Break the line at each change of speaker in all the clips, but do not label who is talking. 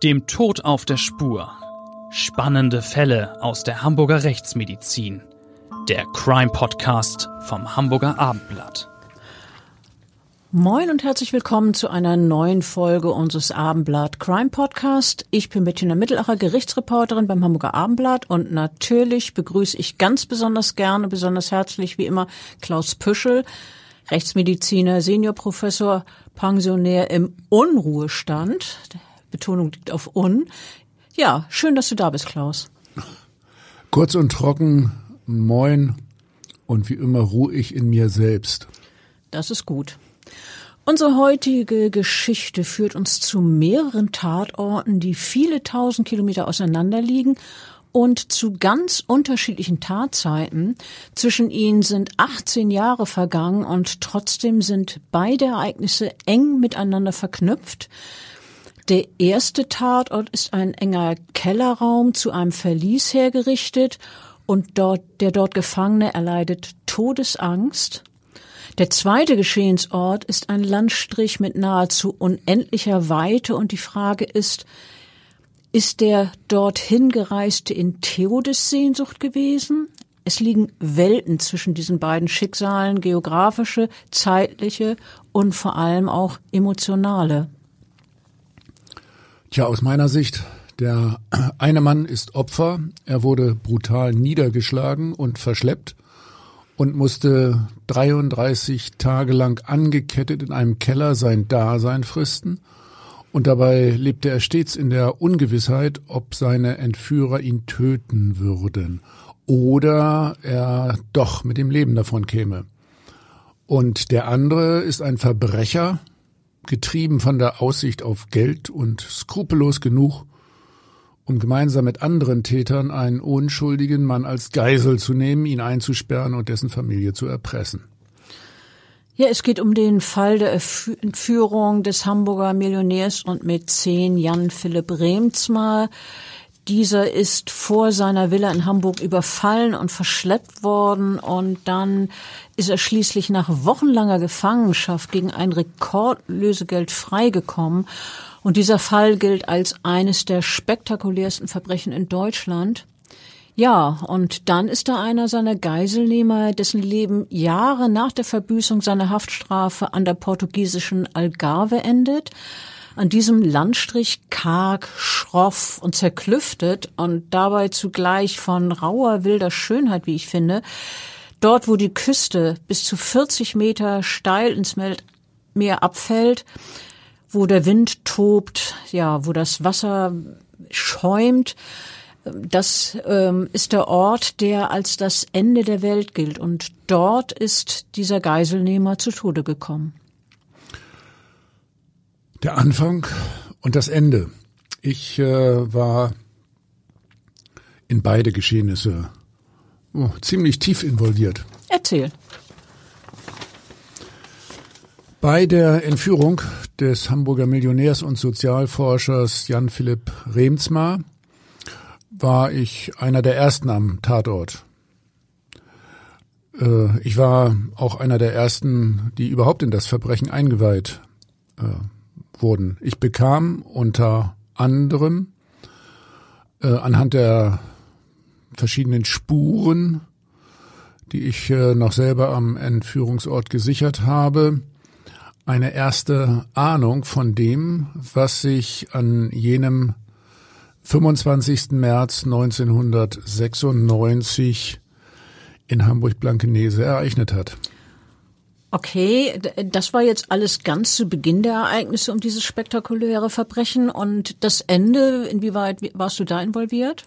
Dem Tod auf der Spur. Spannende Fälle aus der Hamburger Rechtsmedizin. Der Crime-Podcast vom Hamburger Abendblatt.
Moin und herzlich willkommen zu einer neuen Folge unseres Abendblatt Crime Podcast. Ich bin Bettina Mittelacher, Gerichtsreporterin beim Hamburger Abendblatt und natürlich begrüße ich ganz besonders gerne, besonders herzlich wie immer Klaus Püschel, Rechtsmediziner, Seniorprofessor, Pensionär im Unruhestand. Betonung liegt auf Un. Ja, schön, dass du da bist, Klaus.
Kurz und trocken, moin und wie immer ruhe ich in mir selbst.
Das ist gut. Unsere heutige Geschichte führt uns zu mehreren Tatorten, die viele tausend Kilometer auseinander liegen und zu ganz unterschiedlichen Tatzeiten. Zwischen ihnen sind 18 Jahre vergangen und trotzdem sind beide Ereignisse eng miteinander verknüpft. Der erste Tatort ist ein enger Kellerraum zu einem Verlies hergerichtet und der dort Gefangene erleidet Todesangst. Der zweite Geschehensort ist ein Landstrich mit nahezu unendlicher Weite und die Frage ist der dorthin gereiste in Todessehnsucht gewesen? Es liegen Welten zwischen diesen beiden Schicksalen, geografische, zeitliche und vor allem auch emotionale.
Tja, aus meiner Sicht, der eine Mann ist Opfer, er wurde brutal niedergeschlagen und verschleppt und musste 33 Tage lang angekettet in einem Keller sein Dasein fristen. Und dabei lebte er stets in der Ungewissheit, ob seine Entführer ihn töten würden oder er doch mit dem Leben davon käme. Und der andere ist ein Verbrecher, getrieben von der Aussicht auf Geld und skrupellos genug, um gemeinsam mit anderen Tätern einen unschuldigen Mann als Geisel zu nehmen, ihn einzusperren und dessen Familie zu erpressen.
Ja, es geht um den Fall der Entführung des Hamburger Millionärs und Mäzen Jan Philipp Reemtsma. Dieser ist vor seiner Villa in Hamburg überfallen und verschleppt worden und dann ist er schließlich nach wochenlanger Gefangenschaft gegen ein Rekordlösegeld freigekommen. Und dieser Fall gilt als eines der spektakulärsten Verbrechen in Deutschland. Ja, und dann ist da einer seiner Geiselnehmer, dessen Leben Jahre nach der Verbüßung seiner Haftstrafe an der portugiesischen Algarve endet. An diesem Landstrich karg, schroff und zerklüftet und dabei zugleich von rauer, wilder Schönheit, wie ich finde. Dort, wo die Küste bis zu 40 Meter steil ins Meer abfällt, wo der Wind tobt, ja, wo das Wasser schäumt, das ist der Ort, der als das Ende der Welt gilt. Und dort ist dieser Geiselnehmer zu Tode gekommen.
Der Anfang und das Ende. Ich war in beide Geschehnisse ziemlich tief involviert.
Erzähl.
Bei der Entführung des Hamburger Millionärs und Sozialforschers Jan Philipp Reemtsma war ich einer der Ersten am Tatort. Ich war auch einer der Ersten, die überhaupt in das Verbrechen eingeweiht wurden. Ich bekam unter anderem anhand der verschiedenen Spuren, die ich noch selber am Entführungsort gesichert habe, eine erste Ahnung von dem, was sich an jenem 25. März 1996 in Hamburg-Blankenese ereignet hat.
Okay, das war jetzt alles ganz zu Beginn der Ereignisse um dieses spektakuläre Verbrechen und das Ende, inwieweit warst du da involviert?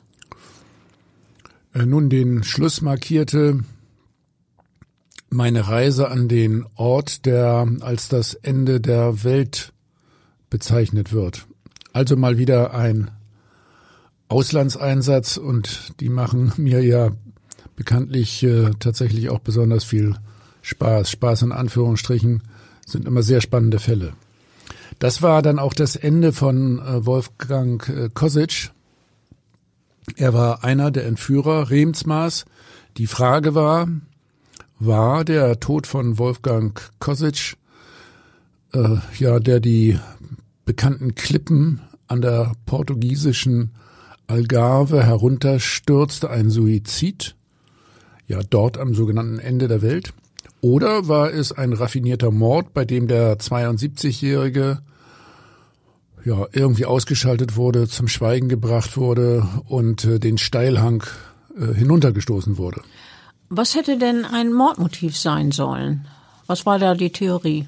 Nun, den Schluss markierte meine Reise an den Ort, der als das Ende der Welt bezeichnet wird. Also mal wieder ein Auslandseinsatz und die machen mir ja bekanntlich tatsächlich auch besonders viel Spaß. Spaß in Anführungsstrichen, sind immer sehr spannende Fälle. Das war dann auch das Ende von Wolfgang Kosic. Er war einer der Entführer Reemtsmas. Die Frage war der Tod von Wolfgang Kosic, der die bekannten Klippen an der portugiesischen Algarve herunterstürzte, ein Suizid, ja dort am sogenannten Ende der Welt? Oder war es ein raffinierter Mord, bei dem der 72-Jährige ja irgendwie ausgeschaltet wurde, zum Schweigen gebracht wurde und den Steilhang hinuntergestoßen wurde?
Was hätte denn ein Mordmotiv sein sollen? Was war da die Theorie?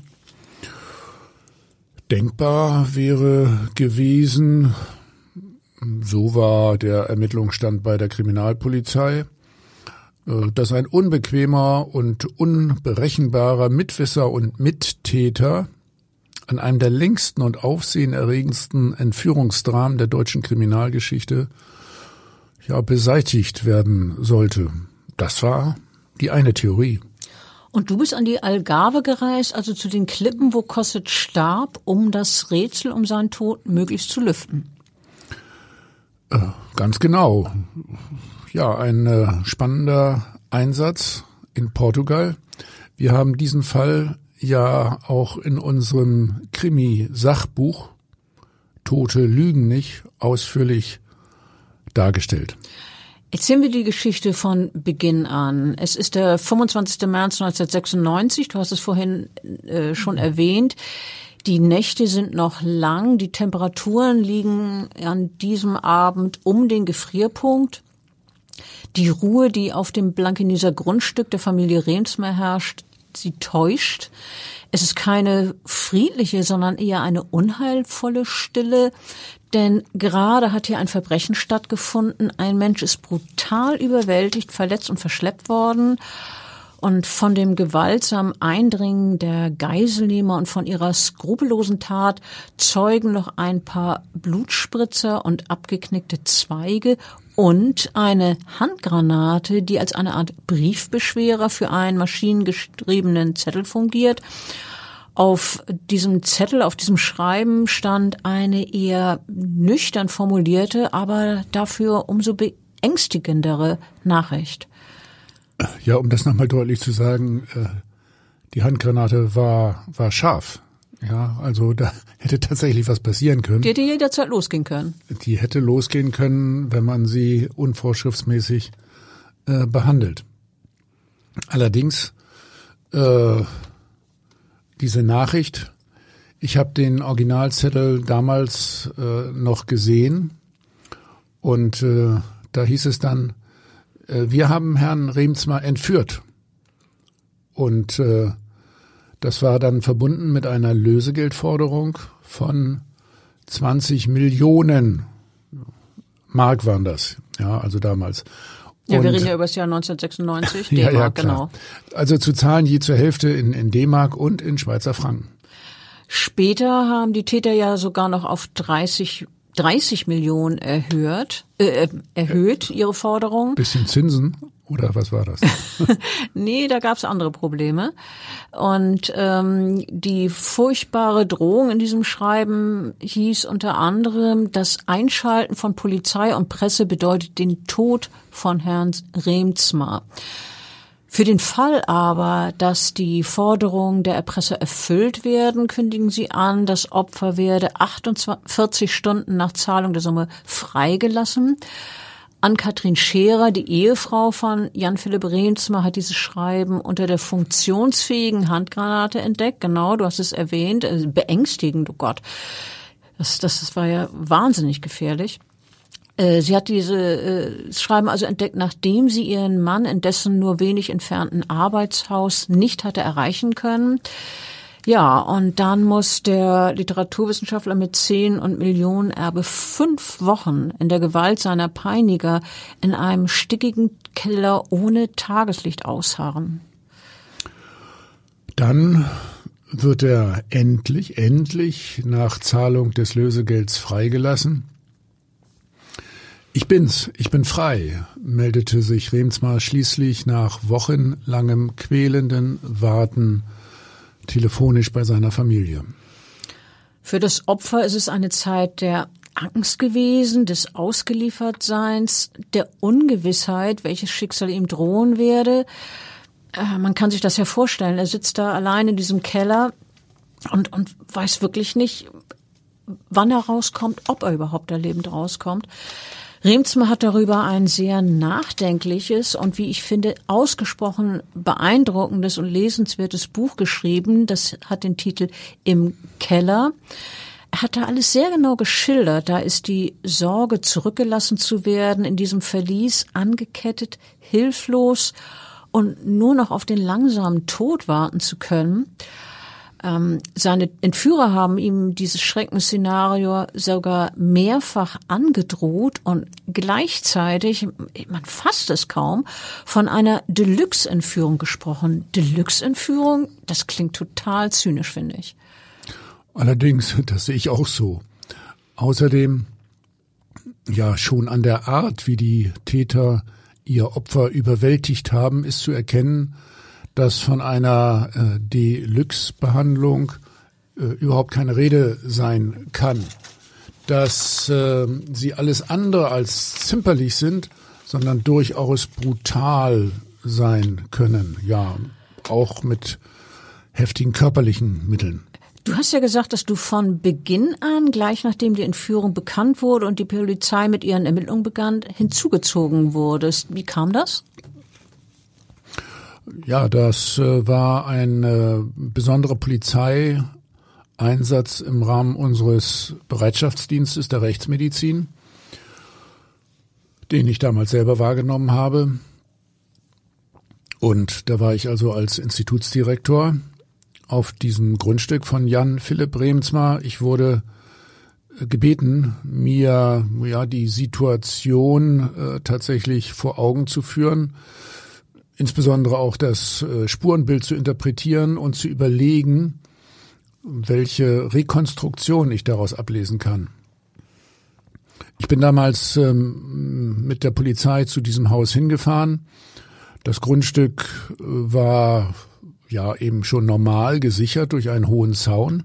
Denkbar wäre gewesen, so war der Ermittlungsstand bei der Kriminalpolizei, dass ein unbequemer und unberechenbarer Mitwisser und Mittäter an einem der längsten und aufsehenerregendsten Entführungsdramen der deutschen Kriminalgeschichte ja beseitigt werden sollte. Das war die eine Theorie.
Und du bist an die Algarve gereist, also zu den Klippen, wo Kosset starb, um das Rätsel um seinen Tod möglichst zu lüften.
Ganz genau. Ja, ein spannender Einsatz in Portugal. Wir haben diesen Fall ja auch in unserem Krimi-Sachbuch Tote lügen nicht ausführlich dargestellt.
Erzählen wir die Geschichte von Beginn an. Es ist der 25. März 1996, du hast es vorhin schon erwähnt. Die Nächte sind noch lang, die Temperaturen liegen an diesem Abend um den Gefrierpunkt. Die Ruhe, die auf dem Blankeneser Grundstück der Familie Reemtsma herrscht, sie täuscht. Es ist keine friedliche, sondern eher eine unheilvolle Stille. Denn gerade hat hier ein Verbrechen stattgefunden. Ein Mensch ist brutal überwältigt, verletzt und verschleppt worden. Und von dem gewaltsamen Eindringen der Geiselnehmer und von ihrer skrupellosen Tat zeugen noch ein paar Blutspritzer und abgeknickte Zweige und eine Handgranate, die als eine Art Briefbeschwerer für einen maschinengeschriebenen Zettel fungiert. Auf diesem Zettel, auf diesem Schreiben stand eine eher nüchtern formulierte, aber dafür umso beängstigendere Nachricht.
Ja, um das nochmal deutlich zu sagen, die Handgranate war scharf. Ja, also da hätte tatsächlich was passieren können.
Die hätte jederzeit losgehen können. Die
hätte losgehen können, wenn man sie unvorschriftsmäßig behandelt. Allerdings diese Nachricht, ich habe den Originalzettel damals noch gesehen und da hieß es dann, wir haben Herrn Reemtsma entführt. Und das war dann verbunden mit einer Lösegeldforderung von 20 Millionen Mark waren das, ja, also damals.
Ja, wir reden ja über das Jahr 1996, D-Mark,
ja,
genau.
Also zu zahlen je zur Hälfte in D-Mark und in Schweizer Franken.
Später haben die Täter ja sogar noch auf 30 Millionen erhöht ihre Forderung.
Bisschen Zinsen oder was war das?
Nee, da gab's andere Probleme. Und die furchtbare Drohung in diesem Schreiben hieß unter anderem, das Einschalten von Polizei und Presse bedeutet den Tod von Herrn Reemtsma. Für den Fall aber, dass die Forderungen der Erpresser erfüllt werden, kündigen sie an, das Opfer werde 48 Stunden nach Zahlung der Summe freigelassen. Ann-Kathrin Scherer, die Ehefrau von Jan-Philipp Reemtsma, hat dieses Schreiben unter der funktionsfähigen Handgranate entdeckt. Genau, du hast es erwähnt. Beängstigend, oh Gott. Das war ja wahnsinnig gefährlich. Sie hat dieses Schreiben also entdeckt, nachdem sie ihren Mann in dessen nur wenig entfernten Arbeitshaus nicht hatte erreichen können. Ja, und dann muss der Literaturwissenschaftler mit 10 und Millionen Erbe 5 Wochen in der Gewalt seiner Peiniger in einem stickigen Keller ohne Tageslicht ausharren.
Dann wird er endlich nach Zahlung des Lösegelds freigelassen. Ich bin frei, meldete sich Reemtsma schließlich nach wochenlangem quälenden Warten telefonisch bei seiner Familie.
Für das Opfer ist es eine Zeit der Angst gewesen, des Ausgeliefertseins, der Ungewissheit, welches Schicksal ihm drohen werde. Man kann sich das ja vorstellen. Er sitzt da allein in diesem Keller und weiß wirklich nicht, wann er rauskommt, ob er überhaupt da lebend rauskommt. Reemtsma hat darüber ein sehr nachdenkliches und, wie ich finde, ausgesprochen beeindruckendes und lesenswertes Buch geschrieben. Das hat den Titel Im Keller. Er hat da alles sehr genau geschildert. Da ist die Sorge, zurückgelassen zu werden, in diesem Verlies angekettet, hilflos und nur noch auf den langsamen Tod warten zu können. Seine Entführer haben ihm dieses Schreckensszenario sogar mehrfach angedroht und gleichzeitig, man fasst es kaum, von einer Deluxe-Entführung gesprochen. Deluxe-Entführung, das klingt total zynisch, finde ich.
Allerdings, das sehe ich auch so. Außerdem, ja, schon an der Art, wie die Täter ihr Opfer überwältigt haben, ist zu erkennen, dass von einer Deluxe-Behandlung überhaupt keine Rede sein kann. Dass sie alles andere als zimperlich sind, sondern durchaus brutal sein können. Ja, auch mit heftigen körperlichen Mitteln.
Du hast ja gesagt, dass du von Beginn an, gleich nachdem die Entführung bekannt wurde und die Polizei mit ihren Ermittlungen begann, hinzugezogen wurdest. Wie kam das?
Ja, das war ein besonderer Polizeieinsatz im Rahmen unseres Bereitschaftsdienstes der Rechtsmedizin, den ich damals selber wahrgenommen habe. Und da war ich also als Institutsdirektor auf diesem Grundstück von Jan Philipp Reemtsma. Ich wurde gebeten, mir die Situation tatsächlich vor Augen zu führen, insbesondere auch das Spurenbild zu interpretieren und zu überlegen, welche Rekonstruktion ich daraus ablesen kann. Ich bin damals mit der Polizei zu diesem Haus hingefahren. Das Grundstück war ja eben schon normal gesichert durch einen hohen Zaun.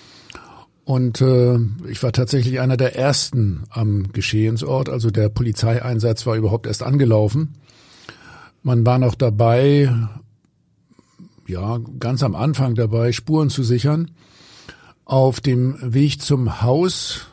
Und ich war tatsächlich einer der Ersten am Geschehensort. Also der Polizeieinsatz war überhaupt erst angelaufen. Man war noch dabei, ja, ganz am Anfang dabei, Spuren zu sichern. Auf dem Weg zum Haus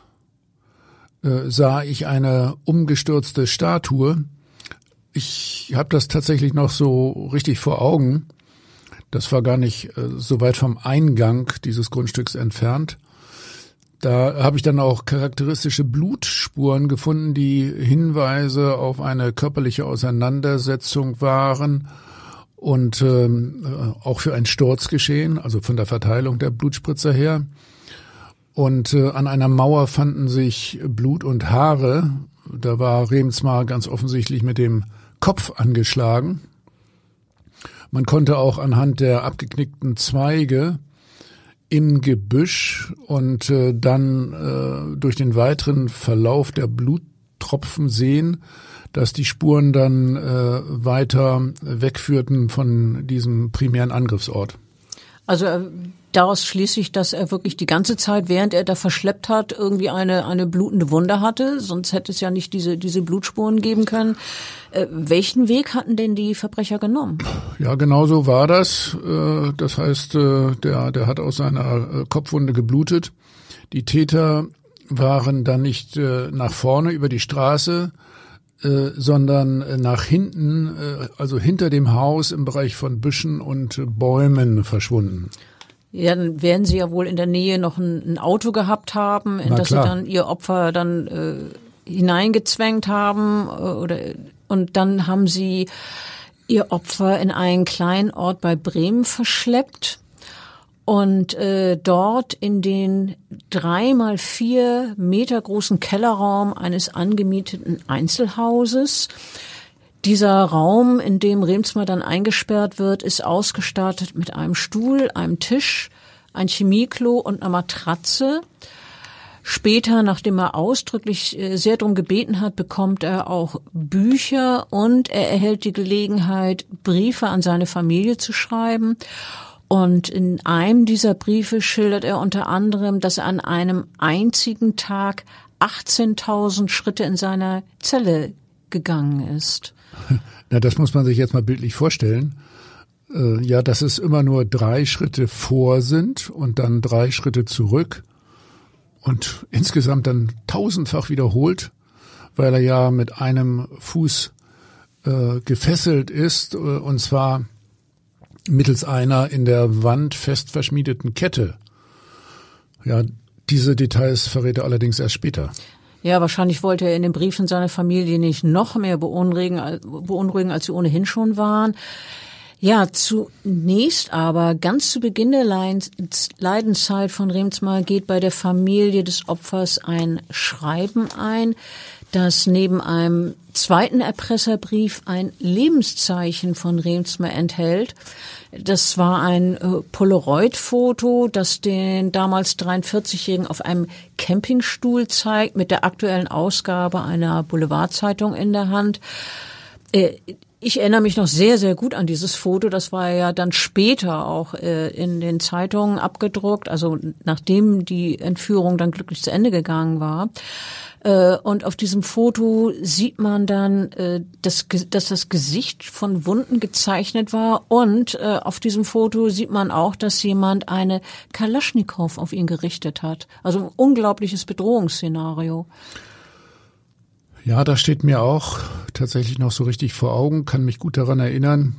sah ich eine umgestürzte Statue. Ich habe das tatsächlich noch so richtig vor Augen. Das war gar nicht so weit vom Eingang dieses Grundstücks entfernt. Da habe ich dann auch charakteristische Blutspuren gefunden, die Hinweise auf eine körperliche Auseinandersetzung waren und auch für ein Sturzgeschehen, also von der Verteilung der Blutspritzer her. Und an einer Mauer fanden sich Blut und Haare. Da war Reemtsma ganz offensichtlich mit dem Kopf angeschlagen. Man konnte auch anhand der abgeknickten Zweige im Gebüsch und dann durch den weiteren Verlauf der Bluttropfen sehen, dass die Spuren dann weiter wegführten von diesem primären Angriffsort.
Also daraus schließe ich, dass er wirklich die ganze Zeit, während er da verschleppt hat, irgendwie eine blutende Wunde hatte. Sonst hätte es ja nicht diese Blutspuren geben können. Welchen Weg hatten denn die Verbrecher genommen?
Ja, genau so war das. Das heißt, der hat aus seiner Kopfwunde geblutet. Die Täter waren dann nicht nach vorne über die Straße, sondern nach hinten, also hinter dem Haus im Bereich von Büschen und Bäumen verschwunden.
Ja, dann werden sie ja wohl in der Nähe noch ein Auto gehabt haben, in das sie dann ihr Opfer dann hineingezwängt haben und dann haben sie ihr Opfer in einen kleinen Ort bei Bremen verschleppt und dort in den 3x4 Meter großen Kellerraum eines angemieteten Einzelhauses. Dieser Raum, in dem Reemtsma dann eingesperrt wird, ist ausgestattet mit einem Stuhl, einem Tisch, ein Chemieklo und einer Matratze. Später, nachdem er ausdrücklich sehr darum gebeten hat, bekommt er auch Bücher und er erhält die Gelegenheit, Briefe an seine Familie zu schreiben. Und in einem dieser Briefe schildert er unter anderem, dass er an einem einzigen Tag 18.000 Schritte in seiner Zelle gegangen ist.
Na, das muss man sich jetzt mal bildlich vorstellen. Ja, dass es immer nur 3 Schritte vor sind und dann 3 Schritte zurück. und insgesamt dann 1000-fach wiederholt, weil er ja mit einem Fuß gefesselt ist, und zwar mittels einer in der Wand fest verschmiedeten Kette. Ja, diese Details verrät er allerdings erst später.
Ja, wahrscheinlich wollte er in den Briefen seiner Familie nicht noch mehr beunruhigen, als sie ohnehin schon waren. Ja, zunächst aber, ganz zu Beginn der Leidenszeit von Reemtsma geht bei der Familie des Opfers ein Schreiben ein, das neben einem zweiten Erpresserbrief ein Lebenszeichen von Reemtsma enthält. Das war ein Polaroid-Foto, das den damals 43-Jährigen auf einem Campingstuhl zeigt, mit der aktuellen Ausgabe einer Boulevardzeitung in der Hand. Ich erinnere mich noch sehr, sehr gut an dieses Foto. Das war ja dann später auch in den Zeitungen abgedruckt, also nachdem die Entführung dann glücklich zu Ende gegangen war. Und auf diesem Foto sieht man dann, dass das Gesicht von Wunden gezeichnet war. Und auf diesem Foto sieht man auch, dass jemand eine Kalaschnikow auf ihn gerichtet hat. Also ein unglaubliches Bedrohungsszenario.
Ja, das steht mir auch tatsächlich noch so richtig vor Augen, kann mich gut daran erinnern.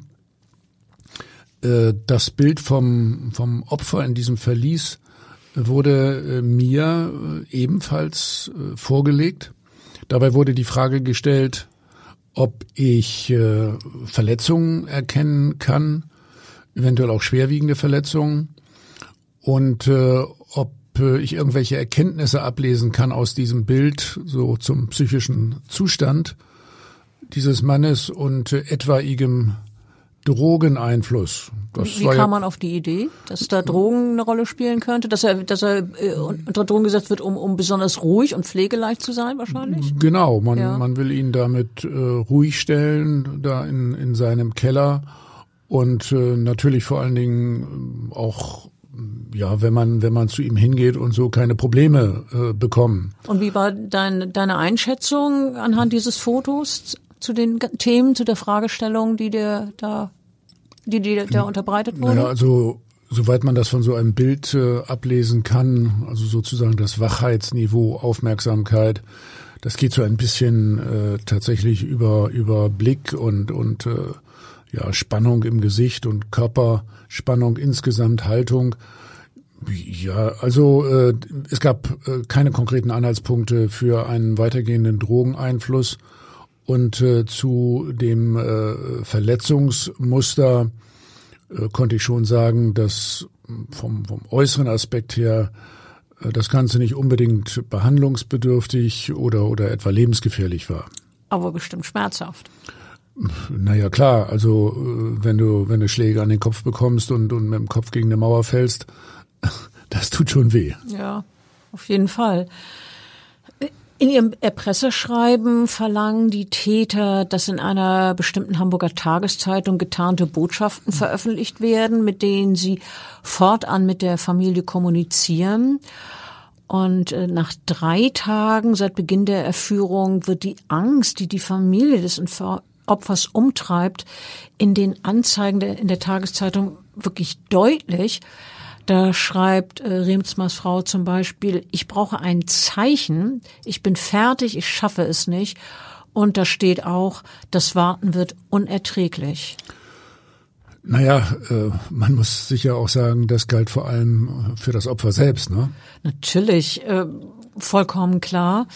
Das Bild vom Opfer in diesem Verlies wurde mir ebenfalls vorgelegt. Dabei wurde die Frage gestellt, ob ich Verletzungen erkennen kann, eventuell auch schwerwiegende Verletzungen, und ob ich irgendwelche Erkenntnisse ablesen kann aus diesem Bild, so zum psychischen Zustand dieses Mannes und etwaigem Drogeneinfluss.
Wie kam man auf die Idee, dass da Drogen eine Rolle spielen könnte, dass er unter Drogen gesetzt wird, um besonders ruhig und pflegeleicht zu sein wahrscheinlich?
Genau, man will ihn damit ruhig stellen, da in seinem Keller, und natürlich vor allen Dingen auch, ja, wenn man zu ihm hingeht und so, keine Probleme bekommen.
Und wie war deine Einschätzung anhand dieses Fotos zu den Themen, zu der Fragestellung, die dir da unterbreitet wurde?
Naja, also soweit man das von so einem Bild ablesen kann, also sozusagen das Wachheitsniveau, Aufmerksamkeit, das geht so ein bisschen tatsächlich über Blick und ja, Spannung im Gesicht und Körperspannung insgesamt, Haltung. Ja, also es gab keine konkreten Anhaltspunkte für einen weitergehenden Drogeneinfluss, und zu dem Verletzungsmuster konnte ich schon sagen, dass vom äußeren Aspekt her das Ganze nicht unbedingt behandlungsbedürftig oder etwa lebensgefährlich war.
Aber bestimmt schmerzhaft.
Naja, klar, also wenn du Schläge an den Kopf bekommst und mit dem Kopf gegen eine Mauer fällst, das tut schon weh.
Ja, auf jeden Fall. In ihrem Erpresserschreiben verlangen die Täter, dass in einer bestimmten Hamburger Tageszeitung getarnte Botschaften veröffentlicht werden, mit denen sie fortan mit der Familie kommunizieren. Und nach 3 Tagen seit Beginn der Entführung wird die Angst, die die Familie des Opfers umtreibt, in den Anzeigen in der Tageszeitung wirklich deutlich. Da schreibt Reemtsmas Frau zum Beispiel: Ich brauche ein Zeichen, ich bin fertig, ich schaffe es nicht. Und da steht auch, das Warten wird unerträglich.
Naja, man muss sicher auch sagen, das galt vor allem für das Opfer selbst, ne?
Natürlich, vollkommen klar.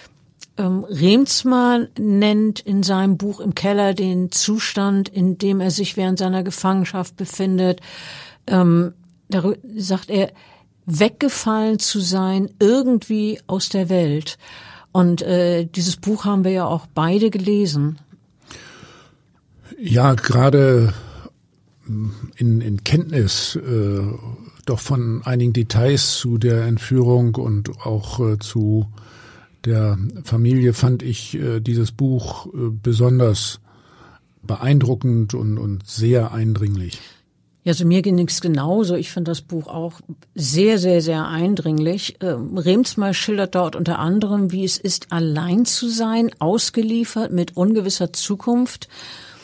Reemtsma nennt in seinem Buch Im Keller den Zustand, in dem er sich während seiner Gefangenschaft befindet. Da sagt er, weggefallen zu sein, irgendwie aus der Welt. Und dieses Buch haben wir ja auch beide gelesen.
Ja, gerade in Kenntnis doch von einigen Details zu der Entführung und auch zu der Familie fand ich dieses Buch besonders beeindruckend und sehr eindringlich.
Ja, also mir ging es genauso. Ich finde das Buch auch sehr, sehr, sehr eindringlich. Reemtsma schildert dort unter anderem, wie es ist, allein zu sein, ausgeliefert mit ungewisser Zukunft.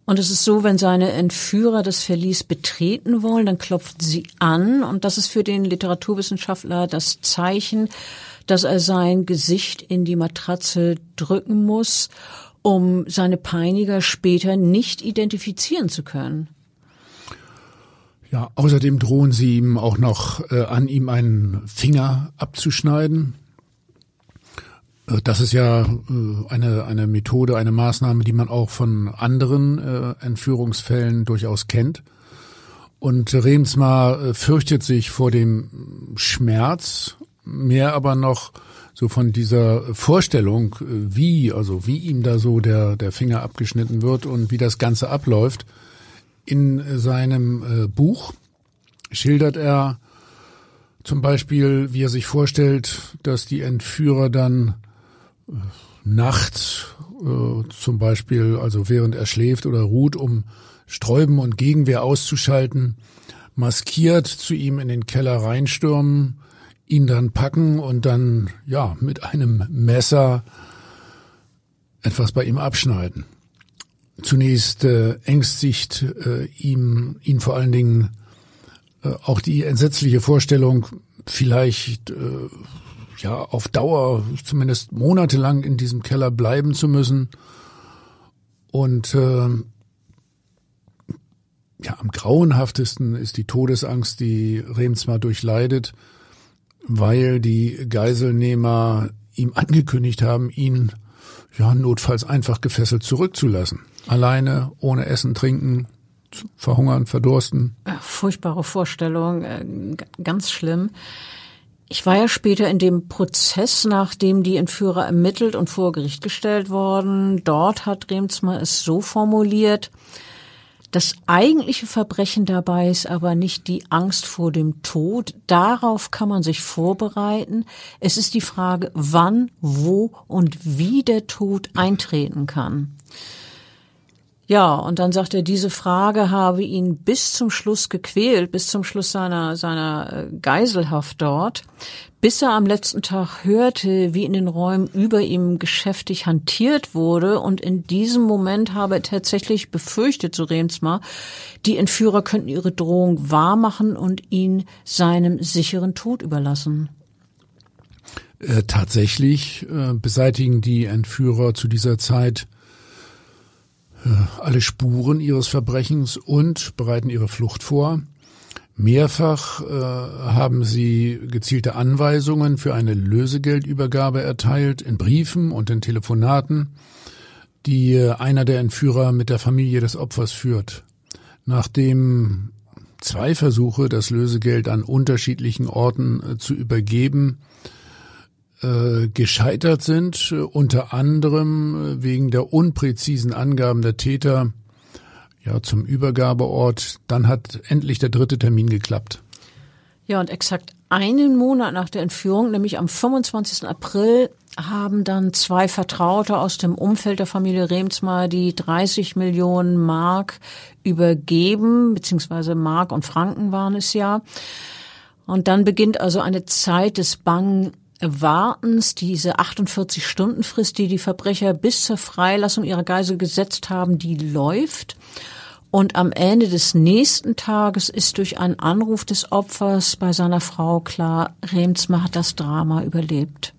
Und es ist so, wenn seine Entführer das Verlies betreten wollen, dann klopfen sie an. Und das ist für den Literaturwissenschaftler das Zeichen, dass er sein Gesicht in die Matratze drücken muss, um seine Peiniger später nicht identifizieren zu können.
Ja, außerdem drohen sie ihm auch noch an, ihm einen Finger abzuschneiden. Das ist ja eine Methode, eine Maßnahme, die man auch von anderen Entführungsfällen durchaus kennt. Und Reemtsma fürchtet sich vor dem Schmerz, mehr aber noch so von dieser Vorstellung, wie ihm da so der Finger abgeschnitten wird und wie das Ganze abläuft. In seinem Buch schildert er zum Beispiel, wie er sich vorstellt, dass die Entführer dann nachts zum Beispiel, also während er schläft oder ruht, um Sträuben und Gegenwehr auszuschalten, maskiert zu ihm in den Keller reinstürmen, ihn dann packen und dann mit einem Messer etwas bei ihm abschneiden. Zunächst ängstigt ihn vor allen Dingen auch die entsetzliche Vorstellung, vielleicht auf Dauer, zumindest monatelang in diesem Keller bleiben zu müssen. Und am grauenhaftesten ist die Todesangst, die Reemtsma durchleidet, weil die Geiselnehmer ihm angekündigt haben, ihn notfalls einfach gefesselt zurückzulassen. Alleine, ohne Essen, Trinken, verhungern, verdursten.
Furchtbare Vorstellung, ganz schlimm. Ich war ja später in dem Prozess, nachdem die Entführer ermittelt und vor Gericht gestellt worden. Dort hat Reemtsma es so formuliert: Das eigentliche Verbrechen dabei ist aber nicht die Angst vor dem Tod. Darauf kann man sich vorbereiten. Es ist die Frage, wann, wo und wie der Tod eintreten kann. Ja, und dann sagt er, diese Frage habe ihn bis zum Schluss gequält, bis zum Schluss seiner Geiselhaft dort, bis er am letzten Tag hörte, wie in den Räumen über ihm geschäftig hantiert wurde. Und in diesem Moment habe er tatsächlich befürchtet, so Reemtsma, die Entführer könnten ihre Drohung wahrmachen und ihn seinem sicheren Tod überlassen.
Tatsächlich beseitigen die Entführer zu dieser Zeit alle Spuren ihres Verbrechens und bereiten ihre Flucht vor. Mehrfach haben sie gezielte Anweisungen für eine Lösegeldübergabe erteilt, in Briefen und in Telefonaten, die einer der Entführer mit der Familie des Opfers führt. Nachdem 2 Versuche, das Lösegeld an unterschiedlichen Orten zu übergeben, gescheitert sind, unter anderem wegen der unpräzisen Angaben der Täter zum Übergabeort. Dann hat endlich der 3. Termin geklappt.
Ja, und exakt einen Monat nach der Entführung, nämlich am 25. April, haben dann 2 Vertraute aus dem Umfeld der Familie Reemtsma die 30 Millionen Mark übergeben, beziehungsweise Mark und Franken waren es ja. Und dann beginnt also eine Zeit des bangen Wartens, diese 48-Stunden-Frist, die Verbrecher bis zur Freilassung ihrer Geisel gesetzt haben, die läuft. Und am Ende des nächsten Tages ist durch einen Anruf des Opfers bei seiner Frau klar, Reemtsma hat das Drama überlebt.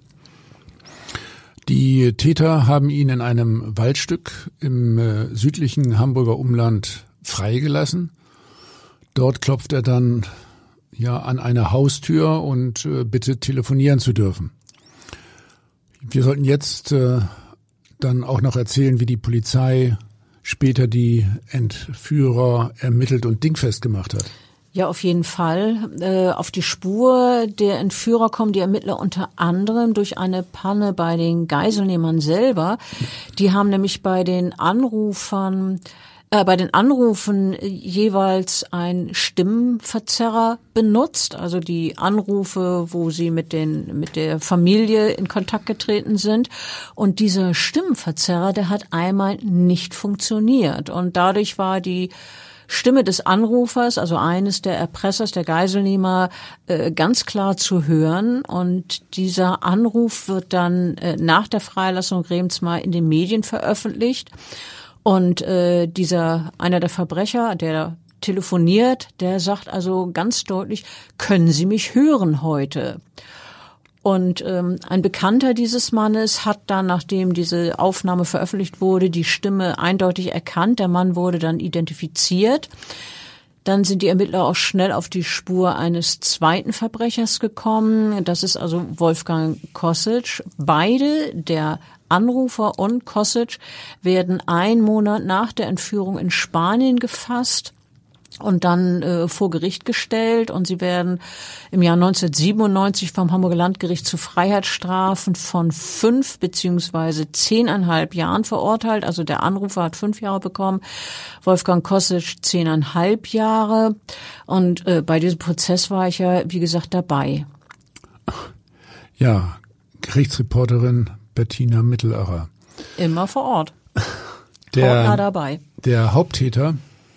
Die Täter haben ihn in einem Waldstück im südlichen Hamburger Umland freigelassen. Dort klopft er dann an eine Haustür und bittet, telefonieren zu dürfen. Wir sollten jetzt dann auch noch erzählen, wie die Polizei später die Entführer ermittelt und dingfest gemacht hat.
Ja, auf jeden Fall. Auf die Spur der Entführer kommen die Ermittler unter anderem durch eine Panne bei den Geiselnehmern selber. Die haben nämlich bei den Anrufen jeweils einen Stimmenverzerrer benutzt, also die Anrufe, wo sie mit der Familie in Kontakt getreten sind. Und dieser Stimmenverzerrer, der hat einmal nicht funktioniert. Und dadurch war die Stimme des Anrufers, also eines der Erpressers, der Geiselnehmer, ganz klar zu hören. Und dieser Anruf wird dann nach der Freilassung Reemtsma in den Medien veröffentlicht. Und einer der Verbrecher, der telefoniert, der sagt also ganz deutlich, können Sie mich hören heute? Und ein Bekannter dieses Mannes hat dann, nachdem diese Aufnahme veröffentlicht wurde, die Stimme eindeutig erkannt. Der Mann wurde dann identifiziert. Dann sind die Ermittler auch schnell auf die Spur eines zweiten Verbrechers gekommen. Das ist also Wolfgang Kossic. Beide, der Anrufer und Kossic, werden 1 Monat nach der Entführung in Spanien gefasst und dann vor Gericht gestellt, und sie werden im Jahr 1997 vom Hamburger Landgericht zu Freiheitsstrafen von 5 bzw. 10,5 Jahren verurteilt. Also der Anrufer hat 5 Jahre bekommen, Wolfgang Kossic 10,5 Jahre. Und bei diesem Prozess war ich ja, wie gesagt, dabei.
Ja, Gerichtsreporterin Bettina Mittelacher.
Immer vor Ort. Hautnah dabei.
Der Haupttäter,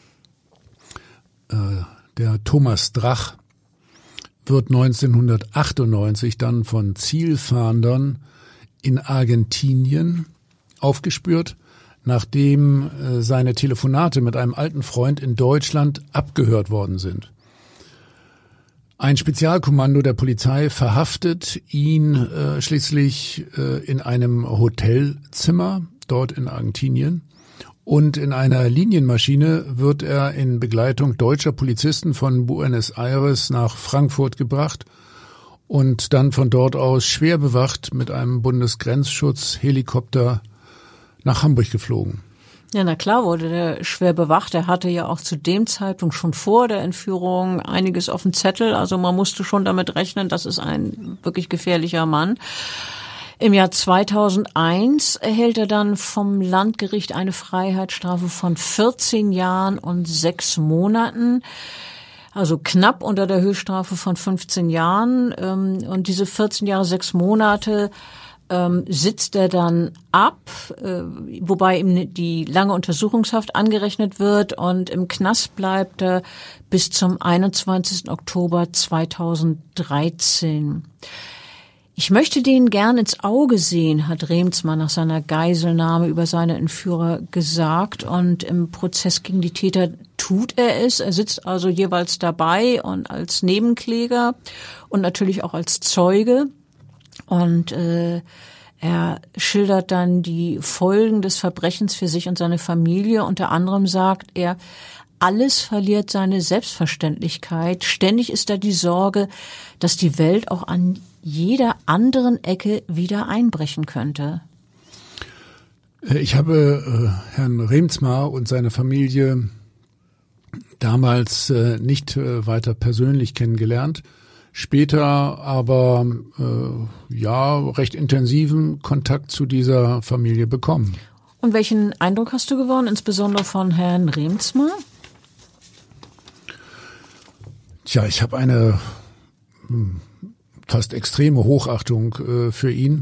der Thomas Drach, wird 1998 dann von Zielfahndern in Argentinien aufgespürt, nachdem seine Telefonate mit einem alten Freund in Deutschland abgehört worden sind. Ein Spezialkommando der Polizei verhaftet ihn schließlich in einem Hotelzimmer dort in Argentinien. Und in einer Linienmaschine wird er in Begleitung deutscher Polizisten von Buenos Aires nach Frankfurt gebracht und dann von dort aus schwer bewacht mit einem Bundesgrenzschutz-Helikopter nach Hamburg geflogen.
Ja, na klar wurde der schwer bewacht. Er hatte ja auch zu dem Zeitpunkt schon vor der Entführung einiges auf dem Zettel. Also man musste schon damit rechnen, das ist ein wirklich gefährlicher Mann. Im Jahr 2001 erhält er dann vom Landgericht eine Freiheitsstrafe von 14 Jahren und 6 Monaten. Also knapp unter der Höchststrafe von 15 Jahren. Und diese 14 Jahre, 6 Monate sitzt er dann ab, wobei ihm die lange Untersuchungshaft angerechnet wird, und im Knast bleibt er bis zum 21. Oktober 2013. Ich möchte den gern ins Auge sehen, hat Remsmar nach seiner Geiselnahme über seine Entführer gesagt. Und im Prozess gegen die Täter tut er es. Er sitzt also jeweils dabei und als Nebenkläger und natürlich auch als Zeuge. Und er schildert dann die Folgen des Verbrechens für sich und seine Familie. Unter anderem sagt er, alles verliert seine Selbstverständlichkeit. Ständig ist da die Sorge, dass die Welt auch an jeder anderen Ecke wieder einbrechen könnte.
Ich habe Herrn Remsmar und seine Familie damals nicht weiter persönlich kennengelernt, später aber recht intensiven Kontakt zu dieser Familie bekommen.
Und welchen Eindruck hast du gewonnen, insbesondere von Herrn Remsmar?
Tja, ich habe eine fast extreme Hochachtung für ihn.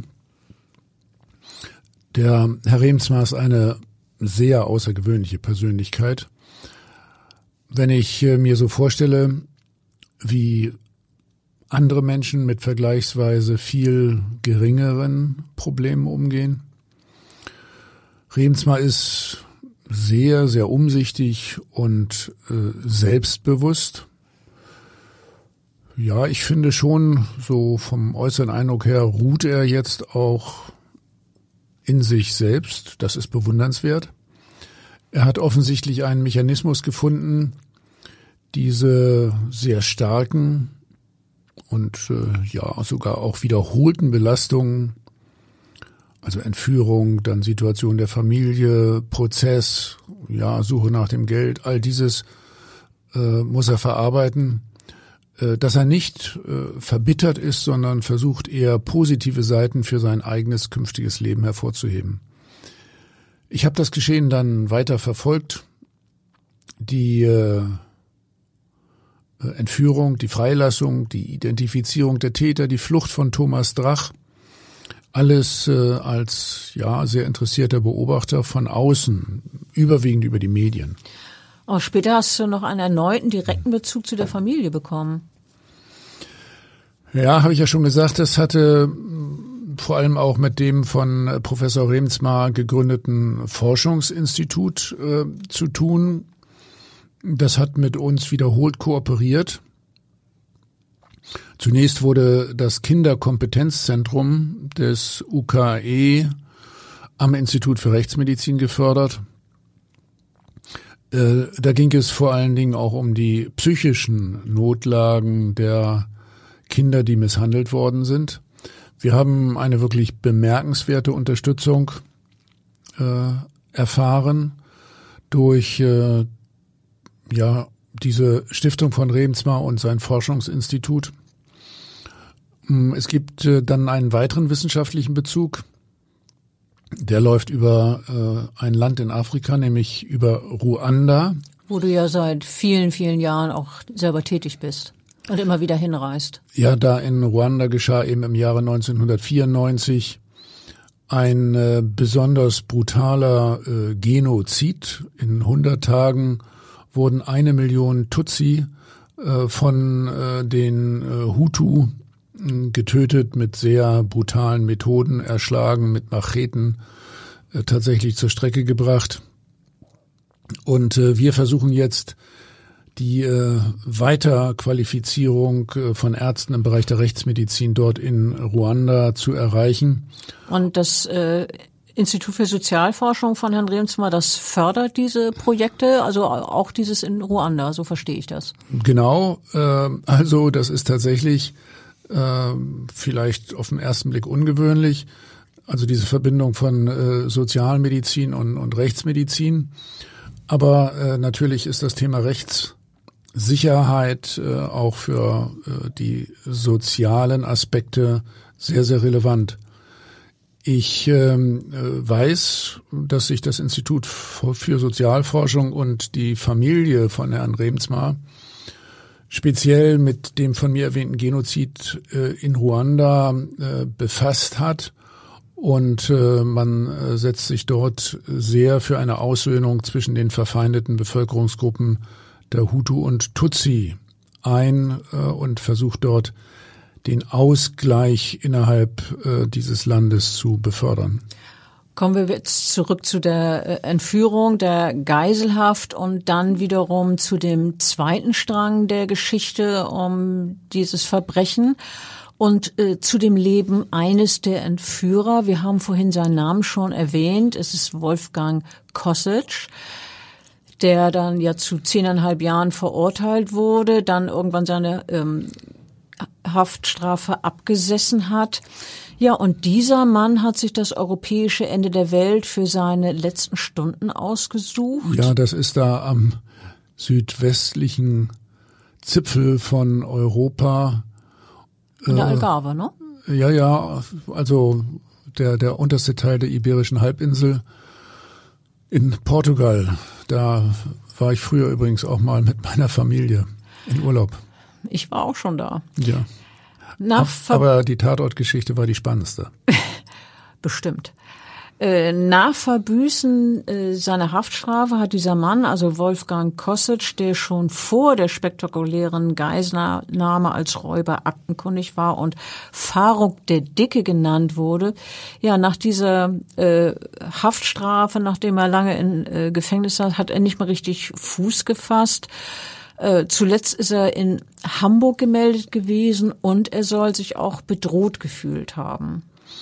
Der Herr Remsmar ist eine sehr außergewöhnliche Persönlichkeit. Wenn ich mir so vorstelle, wie andere Menschen mit vergleichsweise viel geringeren Problemen umgehen. Remsmar ist sehr, sehr umsichtig und selbstbewusst. Ja, ich finde schon, so vom äußeren Eindruck her, ruht er jetzt auch in sich selbst. Das ist bewundernswert. Er hat offensichtlich einen Mechanismus gefunden, diese sehr starken und sogar auch wiederholten Belastungen, also Entführung, dann Situation der Familie, Prozess, Suche nach dem Geld, all dieses muss er verarbeiten. Dass er nicht verbittert ist, sondern versucht eher positive Seiten für sein eigenes künftiges Leben hervorzuheben. Ich habe das Geschehen dann weiter verfolgt. Die Entführung, die Freilassung, die Identifizierung der Täter, die Flucht von Thomas Drach, alles als sehr interessierter Beobachter von außen, überwiegend über die Medien.
Auch später hast du noch einen erneuten direkten Bezug zu der Familie bekommen.
Ja, habe ich ja schon gesagt, das hatte vor allem auch mit dem von Professor Reemtsma gegründeten Forschungsinstitut zu tun. Das hat mit uns wiederholt kooperiert. Zunächst wurde das Kinderkompetenzzentrum des UKE am Institut für Rechtsmedizin gefördert. Da ging es vor allen Dingen auch um die psychischen Notlagen der Kinder, die misshandelt worden sind. Wir haben eine wirklich bemerkenswerte Unterstützung erfahren durch diese Stiftung von Reemtsma und sein Forschungsinstitut. Es gibt dann einen weiteren wissenschaftlichen Bezug. Der läuft über ein Land in Afrika, nämlich über Ruanda.
Wo du ja seit vielen, vielen Jahren auch selber tätig bist und immer wieder hinreist.
Ja, da in Ruanda geschah eben im Jahre 1994 ein besonders brutaler Genozid. In 100 Tagen wurden 1 Million Tutsi von den Hutu getötet, mit sehr brutalen Methoden erschlagen, mit Macheten tatsächlich zur Strecke gebracht. Und wir versuchen jetzt die Weiterqualifizierung von Ärzten im Bereich der Rechtsmedizin dort in Ruanda zu erreichen.
Und das Institut für Sozialforschung von Herrn Reemtsma, das fördert diese Projekte, also auch dieses in Ruanda, so verstehe ich das.
Genau, also das ist tatsächlich vielleicht auf den ersten Blick ungewöhnlich, also diese Verbindung von Sozialmedizin und Rechtsmedizin. Aber natürlich ist das Thema Rechtssicherheit auch für die sozialen Aspekte sehr, sehr relevant. Ich weiß, dass sich das Institut für Sozialforschung und die Familie von Herrn Reemtsma speziell mit dem von mir erwähnten Genozid in Ruanda befasst hat. Und man setzt sich dort sehr für eine Aussöhnung zwischen den verfeindeten Bevölkerungsgruppen der Hutu und Tutsi ein und versucht dort den Ausgleich innerhalb dieses Landes zu befördern.
Kommen wir jetzt zurück zu der Entführung, der Geiselhaft und dann wiederum zu dem zweiten Strang der Geschichte um dieses Verbrechen und zu dem Leben eines der Entführer. Wir haben vorhin seinen Namen schon erwähnt. Es ist Wolfgang Kossic, der dann ja zu 10,5 Jahren verurteilt wurde, dann irgendwann seine Haftstrafe abgesessen hat. Ja, und dieser Mann hat sich das europäische Ende der Welt für seine letzten Stunden ausgesucht.
Ja, das ist da am südwestlichen Zipfel von Europa.
In der Algarve, ne?
Ja, also der unterste Teil der Iberischen Halbinsel in Portugal. Da war ich früher übrigens auch mal mit meiner Familie in Urlaub.
Ich war auch schon da.
Ja. Aber die Tatortgeschichte war die spannendste.
Bestimmt. Nach Verbüßen seiner Haftstrafe hat dieser Mann, also Wolfgang Kossic, der schon vor der spektakulären Geiselnahme als Räuber aktenkundig war und Faruk der Dicke genannt wurde, ja, nach dieser Haftstrafe, nachdem er lange in Gefängnis saß, hat er nicht mehr richtig Fuß gefasst. Zuletzt ist er in Hamburg gemeldet gewesen und er soll sich auch bedroht gefühlt haben.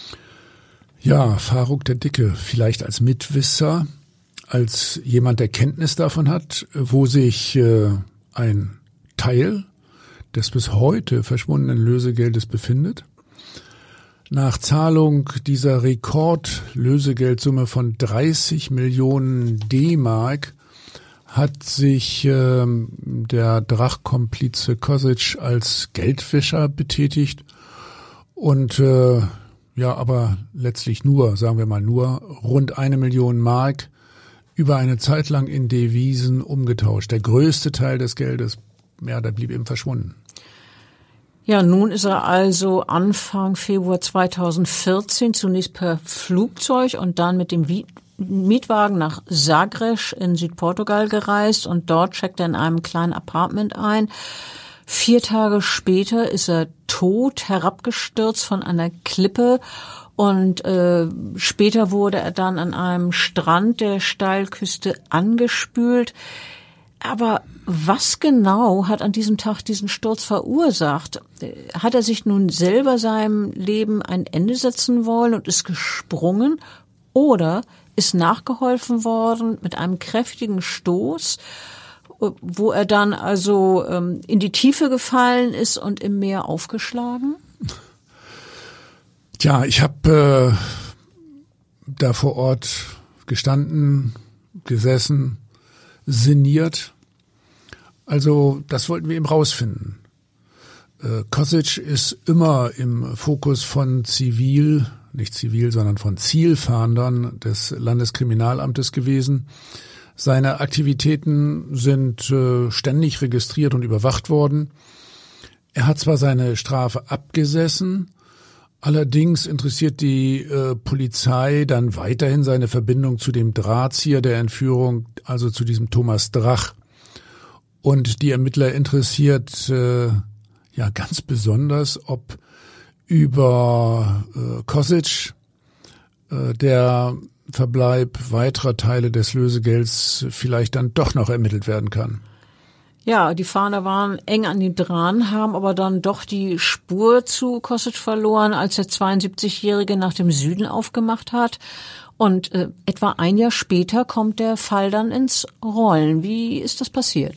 Ja, Faruk der Dicke, vielleicht als Mitwisser, als jemand, der Kenntnis davon hat, wo sich ein Teil des bis heute verschwundenen Lösegeldes befindet. Nach Zahlung dieser Rekordlösegeldsumme von 30 Millionen D-Mark hat sich der Drachkomplize Kossic als Geldwäscher betätigt und aber letztlich nur, sagen wir mal nur, rund 1 Million Mark über eine Zeit lang in Devisen umgetauscht. Der größte Teil des Geldes, ja, der blieb eben verschwunden.
Ja, nun ist er also Anfang Februar 2014 zunächst per Flugzeug und dann mit dem Mietwagen nach Sagres in Südportugal gereist und dort checkt er in einem kleinen Apartment ein. 4 Tage später ist er tot herabgestürzt von einer Klippe Und später wurde er dann an einem Strand der Steilküste angespült. Aber was genau hat an diesem Tag diesen Sturz verursacht? Hat er sich nun selber seinem Leben ein Ende setzen wollen und ist gesprungen? Oder ist nachgeholfen worden mit einem kräftigen Stoß, wo er dann also in die Tiefe gefallen ist und im Meer aufgeschlagen?
Tja, ich habe da vor Ort gestanden, gesessen, sinniert. Also das wollten wir eben rausfinden. Kosic ist immer im Fokus von sondern von Zielfahndern des Landeskriminalamtes gewesen. Seine Aktivitäten sind ständig registriert und überwacht worden. Er hat zwar seine Strafe abgesessen, allerdings interessiert die Polizei dann weiterhin seine Verbindung zu dem Drahtzieher der Entführung, also zu diesem Thomas Drach. Und die Ermittler interessiert ganz besonders, ob über Kosic der Verbleib weiterer Teile des Lösegelds vielleicht dann doch noch ermittelt werden kann.
Ja, die Fahnder waren eng an ihm dran, haben aber dann doch die Spur zu Kosic verloren, als der 72-Jährige nach dem Süden aufgemacht hat. Und etwa ein Jahr später kommt der Fall dann ins Rollen. Wie ist das passiert?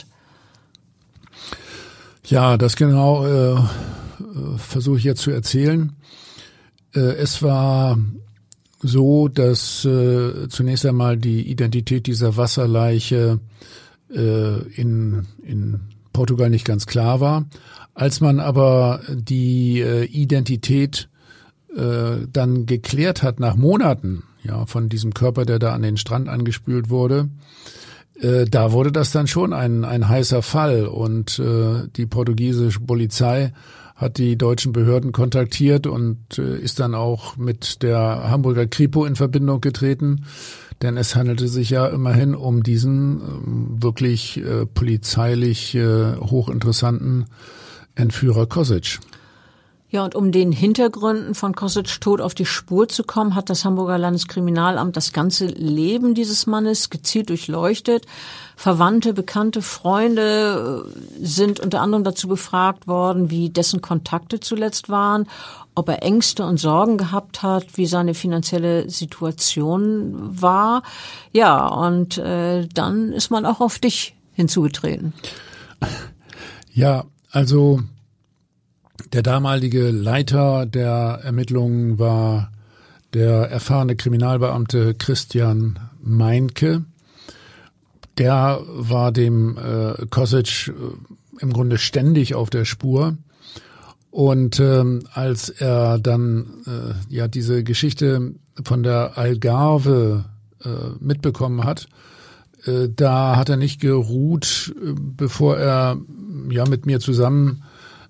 Ja, das genau versuche ich jetzt zu erzählen. Es war so, dass zunächst einmal die Identität dieser Wasserleiche in Portugal nicht ganz klar war. Als man aber die Identität dann geklärt hat nach Monaten, von diesem Körper, der da an den Strand angespült wurde, da wurde das dann schon ein heißer Fall und die portugiesische Polizei hat die deutschen Behörden kontaktiert und ist dann auch mit der Hamburger Kripo in Verbindung getreten, denn es handelte sich ja immerhin um diesen wirklich polizeilich hochinteressanten Entführer Kosic. Ja, und um den Hintergründen von Kosic' Tod auf die Spur zu kommen, hat das Hamburger Landeskriminalamt das ganze Leben dieses Mannes gezielt durchleuchtet. Verwandte, Bekannte, Freunde sind unter anderem dazu befragt worden, wie dessen Kontakte zuletzt waren, ob er Ängste und Sorgen gehabt hat, wie seine finanzielle Situation war. Ja, und dann ist man auch auf dich hinzugetreten. Ja, also der damalige Leiter der Ermittlungen war der erfahrene Kriminalbeamte Christian Meinke. Der war dem Kosic im Grunde ständig auf der Spur. Und als er dann diese Geschichte von der Algarve mitbekommen hat, da hat er nicht geruht, bevor er mit mir zusammen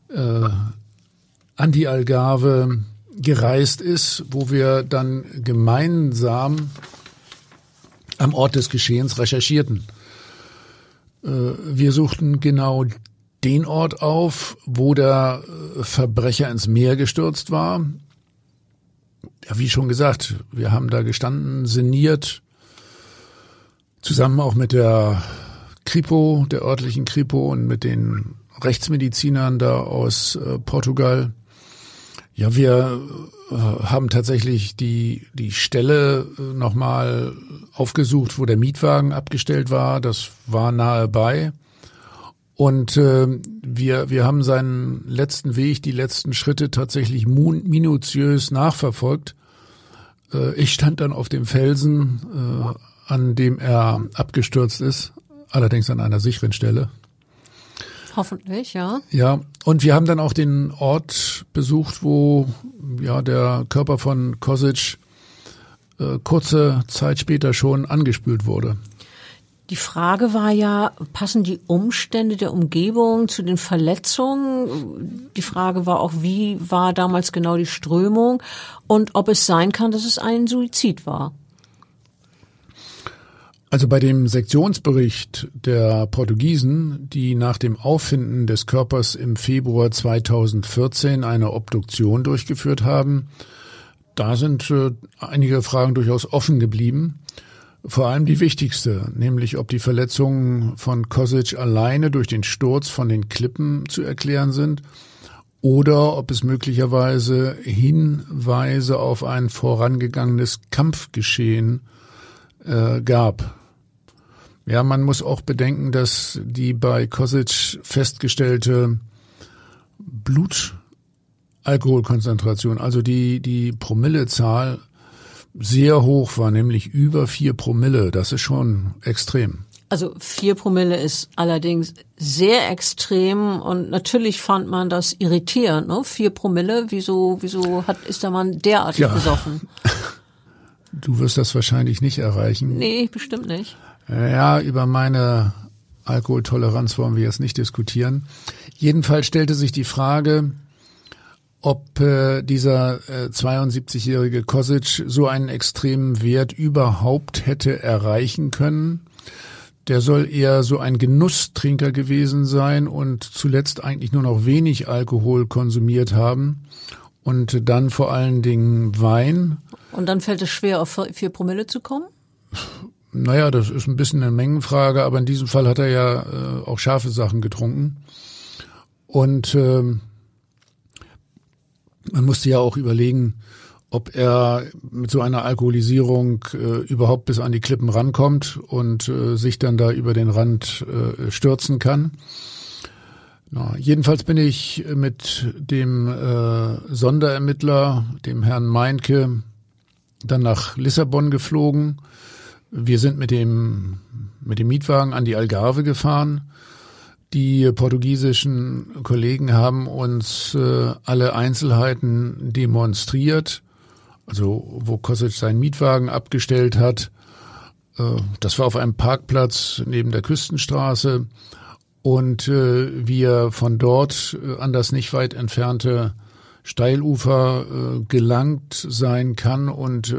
an die Algarve gereist ist, wo wir dann gemeinsam am Ort des Geschehens recherchierten. Wir suchten genau den Ort auf, wo der Verbrecher ins Meer gestürzt war. Ja, wie schon gesagt, wir haben da gestanden, sinniert, zusammen auch mit der Kripo, der örtlichen Kripo und mit den Rechtsmedizinern da aus Portugal. Ja, wir haben tatsächlich die Stelle nochmal aufgesucht, wo der Mietwagen abgestellt war. Das war nahe bei. Und wir haben seinen letzten Weg, die letzten Schritte tatsächlich minutiös nachverfolgt. Ich stand dann auf dem Felsen, an dem er abgestürzt ist, allerdings an einer sicheren Stelle. Hoffentlich, ja. Ja, und wir haben dann auch den Ort besucht, wo der Körper von Kosic kurze Zeit später schon angespült wurde. Die Frage war ja, passen die Umstände der Umgebung zu den Verletzungen? Die Frage war auch, wie war damals genau die Strömung und ob es sein kann, dass es ein Suizid war. Also bei dem Sektionsbericht der Portugiesen, die nach dem Auffinden des Körpers im Februar 2014 eine Obduktion durchgeführt haben,
Da sind einige Fragen durchaus offen geblieben. Vor allem die wichtigste, nämlich ob die Verletzungen von Kosic alleine durch den Sturz von den Klippen zu erklären sind oder ob es möglicherweise Hinweise auf ein vorangegangenes Kampfgeschehen gab. Ja, man muss auch bedenken, dass die bei Kosic festgestellte Blutalkoholkonzentration, also die Promillezahl, sehr hoch war, nämlich über 4 Promille. Das ist schon extrem.
Also 4 Promille ist allerdings sehr extrem und natürlich fand man das irritierend, ne? 4 Promille, wieso ist der Mann derartig besoffen?
Du wirst das wahrscheinlich nicht erreichen.
Nee, bestimmt nicht.
Ja, über meine Alkoholtoleranz wollen wir jetzt nicht diskutieren. Jedenfalls stellte sich die Frage, ob dieser 72-jährige Kosic so einen extremen Wert überhaupt hätte erreichen können. Der soll eher so ein Genusstrinker gewesen sein und zuletzt eigentlich nur noch wenig Alkohol konsumiert haben und dann vor allen Dingen Wein.
Und dann fällt es schwer, auf 4 Promille zu kommen?
Naja, das ist ein bisschen eine Mengenfrage, aber in diesem Fall hat er ja auch scharfe Sachen getrunken. Und man musste ja auch überlegen, ob er mit so einer Alkoholisierung überhaupt bis an die Klippen rankommt und sich dann da über den Rand stürzen kann. Na, jedenfalls bin ich mit dem Sonderermittler, dem Herrn Meinke, dann nach Lissabon geflogen. Wir sind mit dem Mietwagen an die Algarve gefahren. Die portugiesischen Kollegen haben uns alle Einzelheiten demonstriert, also wo Kosic seinen Mietwagen abgestellt hat. Das war auf einem Parkplatz neben der Küstenstraße und wir von dort an das nicht weit entfernte Steilufer gelangt sein kann und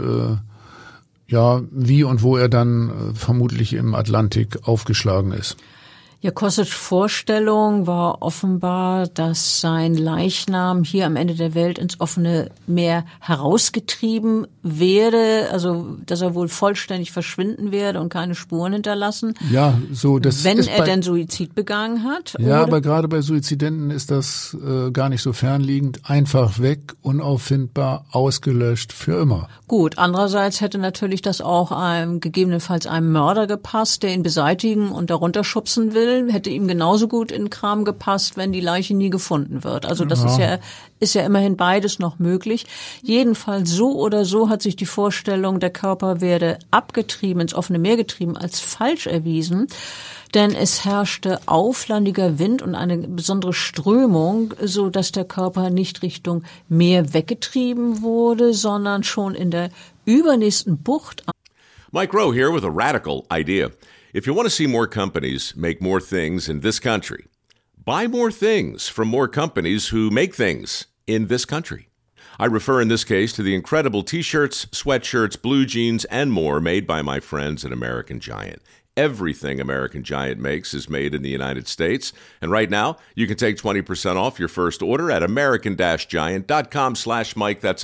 wie und wo er dann vermutlich im Atlantik aufgeschlagen ist.
Ja, Kosics Vorstellung war offenbar, dass sein Leichnam hier am Ende der Welt ins offene Meer herausgetrieben werde, also dass er wohl vollständig verschwinden werde und keine Spuren hinterlassen.
Ja, so das
wenn
ist
er denn Suizid begangen hat.
Ja, aber gerade bei Suizidenten ist das gar nicht so fernliegend. Einfach weg, unauffindbar, ausgelöscht für immer.
Gut, andererseits hätte natürlich das auch gegebenenfalls einem Mörder gepasst, der ihn beseitigen und darunter schubsen will. Hätte ihm genauso gut in den Kram gepasst, wenn die Leiche nie gefunden wird. Also das ist ja immerhin beides noch möglich. Jedenfalls so oder so hat sich die Vorstellung, der Körper werde abgetrieben, ins offene Meer getrieben, als falsch erwiesen. Denn es herrschte auflandiger Wind und eine besondere Strömung, so dass der Körper nicht Richtung Meer weggetrieben wurde, sondern schon in der übernächsten Bucht.
Mike Rowe here with a radical idea. If you want to see more companies make more things in this country, buy more things from more companies who make things in this country. I refer in this case to the incredible t-shirts, sweatshirts, blue jeans, and more made by my friends at American Giant. Everything American Giant makes is made in the United States. And right now, you can take 20% off your first order at american-giant.com/Mike. That's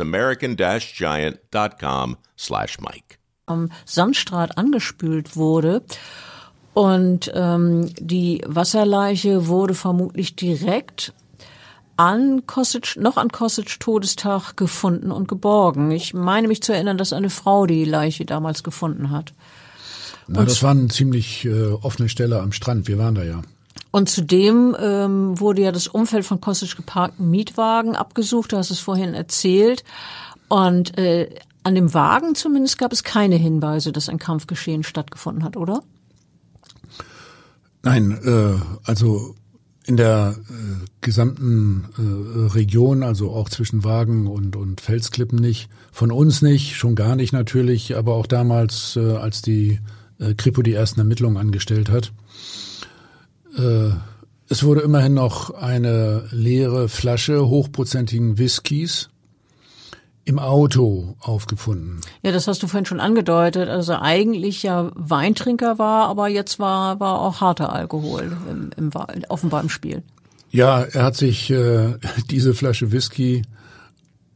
american-giant.com/Mike.
Am Sandstraat angespült wurde und die Wasserleiche wurde vermutlich direkt an Kosic Todestag gefunden und geborgen. Ich meine mich zu erinnern, dass eine Frau die Leiche damals gefunden hat.
Das war eine ziemlich offene Stelle am Strand. Wir waren da ja.
Und zudem wurde ja das Umfeld von Kosic geparkten Mietwagen abgesucht. Du hast es vorhin erzählt. Und an dem Wagen zumindest gab es keine Hinweise, dass ein Kampfgeschehen stattgefunden hat, oder?
Nein, also in der gesamten Region, also auch zwischen Wagen und Felsklippen nicht, von uns nicht, schon gar nicht natürlich, aber auch damals, als die Kripo die ersten Ermittlungen angestellt hat. Es wurde immerhin noch eine leere Flasche hochprozentigen Whiskys im Auto aufgefunden.
Ja, das hast du vorhin schon angedeutet. Also eigentlich ja Weintrinker war, aber jetzt war auch harter Alkohol offenbar im Spiel.
Ja, er hat sich diese Flasche Whisky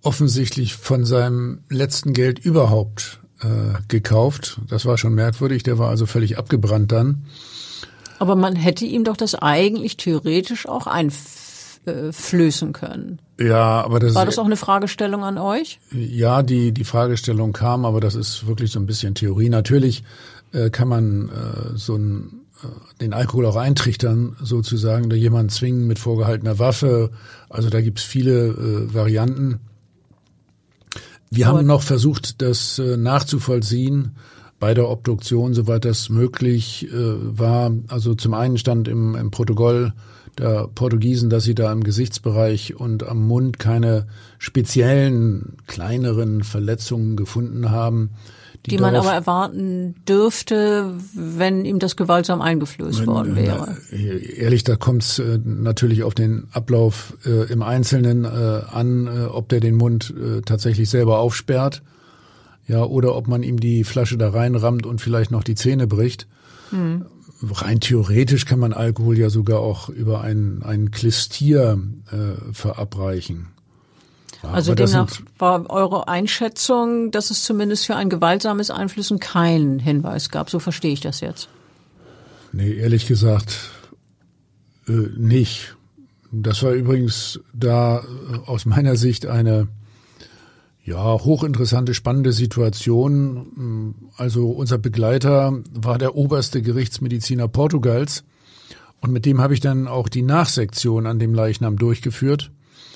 offensichtlich von seinem letzten Geld überhaupt gekauft. Das war schon merkwürdig, der war also völlig abgebrannt dann.
Aber man hätte ihm doch das eigentlich theoretisch auch einflößen können.
Ja, aber
war das auch eine Fragestellung an euch?
Ja, die Fragestellung kam, aber das ist wirklich so ein bisschen Theorie. Natürlich kann man den Alkohol auch eintrichtern, sozusagen, da jemanden zwingen mit vorgehaltener Waffe. Also da gibt's viele Varianten. Wir haben noch versucht, das nachzuvollziehen bei der Obduktion, soweit das möglich war. Also zum einen stand im Protokoll der Portugiesen, dass sie da im Gesichtsbereich und am Mund keine speziellen, kleineren Verletzungen gefunden haben. Die man aber erwarten dürfte, wenn ihm das gewaltsam eingeflößt worden wäre. Ehrlich, da kommt es natürlich auf den Ablauf im Einzelnen an, ob der den Mund tatsächlich selber aufsperrt, ja, oder ob man ihm die Flasche da reinrammt und vielleicht noch die Zähne bricht. Mhm. Rein theoretisch kann man Alkohol ja sogar auch über ein Klistier verabreichen. Ja, also demnach war eure Einschätzung, dass es zumindest für ein gewaltsames Einflüssen keinen Hinweis gab. So verstehe ich das jetzt. Nee, ehrlich gesagt nicht. Das war übrigens da aus meiner Sicht eine hochinteressante, spannende Situation. Also unser Begleiter war der oberste Gerichtsmediziner Portugals und mit dem habe ich dann auch die Nachsektion an dem Leichnam durchgeführt.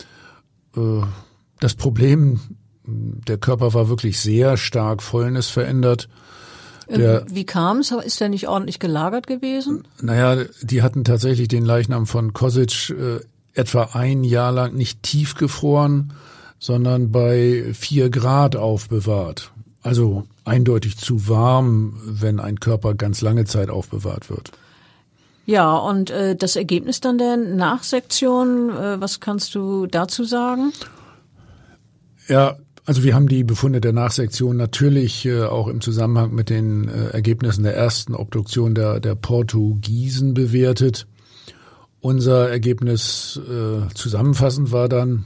Das Problem, der Körper war wirklich sehr stark fäulnisverändert. Wie kam es? Ist der nicht ordentlich gelagert gewesen? Naja, die hatten tatsächlich den Leichnam von Kosic etwa ein Jahr lang nicht tiefgefroren, sondern bei 4 Grad aufbewahrt. Also eindeutig zu warm, wenn ein Körper ganz lange Zeit aufbewahrt wird. Ja, und das Ergebnis dann der Nachsektion, was kannst du dazu sagen? Ja, also wir haben die Befunde der Nachsektion natürlich auch im Zusammenhang mit den Ergebnissen der ersten Obduktion der Portugiesen bewertet. Unser Ergebnis zusammenfassend war dann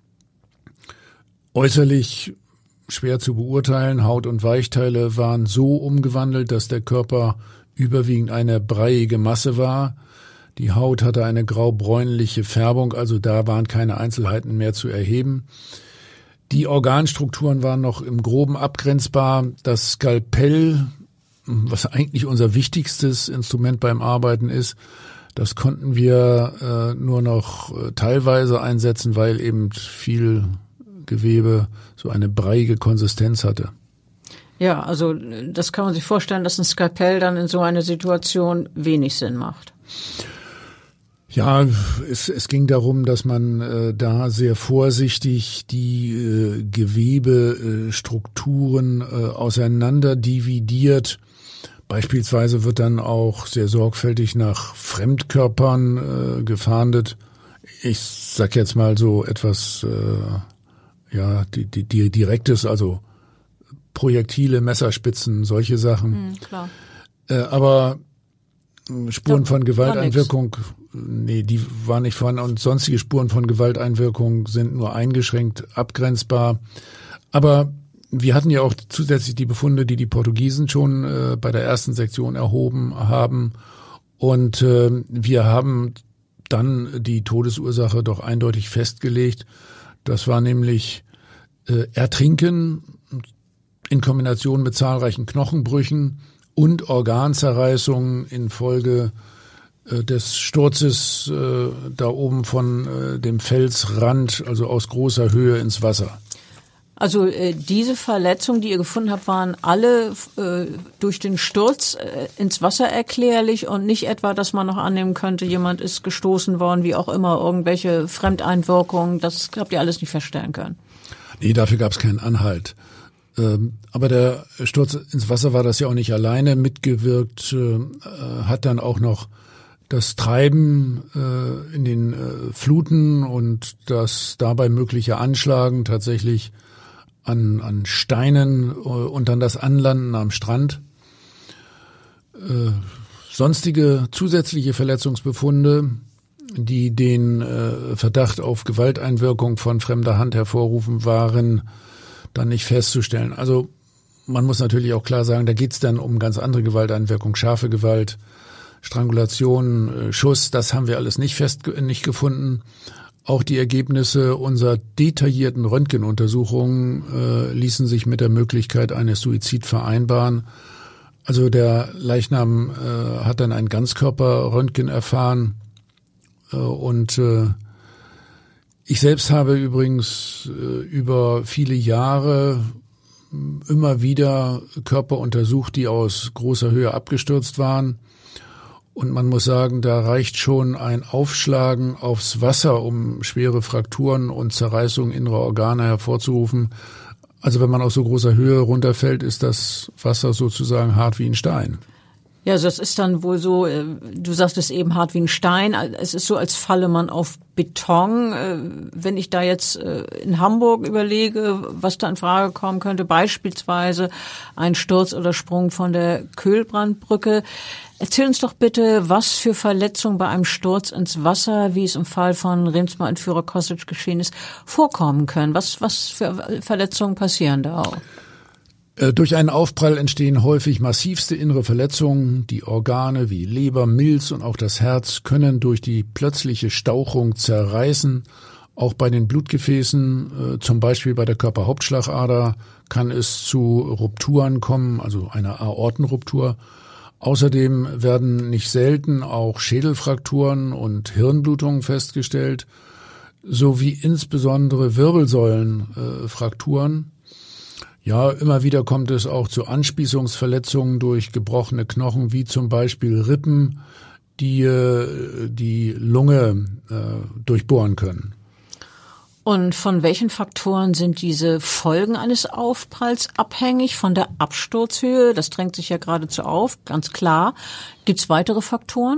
äußerlich schwer zu beurteilen. Haut und Weichteile waren so umgewandelt, dass der Körper überwiegend eine breiige Masse war. Die Haut hatte eine grau-bräunliche Färbung, also da waren keine Einzelheiten mehr zu erheben. Die Organstrukturen waren noch im Groben abgrenzbar. Das Skalpell, was eigentlich unser wichtigstes Instrument beim Arbeiten ist, das konnten wir nur noch teilweise einsetzen, weil eben viel Gewebe so eine breiige Konsistenz hatte. Ja, also das kann man sich vorstellen, dass ein Skalpell dann in so einer Situation wenig Sinn macht. Ja, es ging darum, dass man da sehr vorsichtig die Gewebestrukturen auseinander dividiert. Beispielsweise wird dann auch sehr sorgfältig nach Fremdkörpern gefahndet. Ich sag jetzt mal so etwas, die Direktes, also Projektile, Messerspitzen, solche Sachen. Klar. Aber Spuren von Gewalteinwirkung, nee, die waren nicht vorhanden, und sonstige Spuren von Gewalteinwirkung sind nur eingeschränkt abgrenzbar. Aber wir hatten ja auch zusätzlich die Befunde, die Portugiesen schon bei der ersten Sektion erhoben haben. Und wir haben dann die Todesursache doch eindeutig festgelegt. Das war nämlich Ertrinken in Kombination mit zahlreichen Knochenbrüchen und Organzerreißungen infolge des Sturzes da oben von dem Felsrand, also aus großer Höhe ins Wasser. Also diese Verletzungen, die ihr gefunden habt, waren alle durch den Sturz ins Wasser erklärlich und nicht etwa, dass man noch annehmen könnte, jemand ist gestoßen worden, wie auch immer, irgendwelche Fremdeinwirkungen, das habt ihr alles nicht feststellen können? Nee, dafür gab es keinen Anhalt. Aber der Sturz ins Wasser war das ja auch nicht alleine. Mitgewirkt hat dann auch noch das Treiben in den Fluten und das dabei mögliche Anschlagen tatsächlich an Steinen und dann das Anlanden am Strand. Sonstige zusätzliche Verletzungsbefunde die den Verdacht auf Gewalteinwirkung von fremder Hand hervorrufen, waren dann nicht festzustellen. Also man muss natürlich auch klar sagen, da geht's dann um ganz andere Gewalteinwirkung, scharfe Gewalt, Strangulation, Schuss, das haben wir alles nicht gefunden. Auch die Ergebnisse unserer detaillierten Röntgenuntersuchungen ließen sich mit der Möglichkeit eines Suizids vereinbaren. Also der Leichnam hat dann ein Ganzkörperröntgen erfahren und ich selbst habe übrigens über viele Jahre immer wieder Körper untersucht, die aus großer Höhe abgestürzt waren. Und man muss sagen, da reicht schon ein Aufschlagen aufs Wasser, um schwere Frakturen und Zerreißungen innerer Organe hervorzurufen. Also wenn man aus so großer Höhe runterfällt, ist das Wasser sozusagen hart wie ein Stein.
Ja, also das ist dann wohl so, du sagst es eben hart wie ein Stein, es ist so, als falle man auf Beton. Wenn ich da jetzt in Hamburg überlege, was da in Frage kommen könnte, beispielsweise ein Sturz oder Sprung von der Köhlbrandbrücke. Erzähl uns doch bitte, was für Verletzungen bei einem Sturz ins Wasser, wie es im Fall von Reemtsma-Entführer Kosic geschehen ist, vorkommen können. Was für Verletzungen passieren da auch?
Durch einen Aufprall entstehen häufig massivste innere Verletzungen. Die Organe wie Leber, Milz und auch das Herz können durch die plötzliche Stauchung zerreißen. Auch bei den Blutgefäßen, zum Beispiel bei der Körperhauptschlagader, kann es zu Rupturen kommen, also einer Aortenruptur. Außerdem werden nicht selten auch Schädelfrakturen und Hirnblutungen festgestellt, sowie insbesondere Wirbelsäulenfrakturen. Ja, immer wieder kommt es auch zu Anspießungsverletzungen durch gebrochene Knochen, wie zum Beispiel Rippen, die die Lunge durchbohren können.
Und von welchen Faktoren sind diese Folgen eines Aufpralls abhängig? Von der Absturzhöhe, das drängt sich ja geradezu auf, ganz klar. Gibt es weitere Faktoren?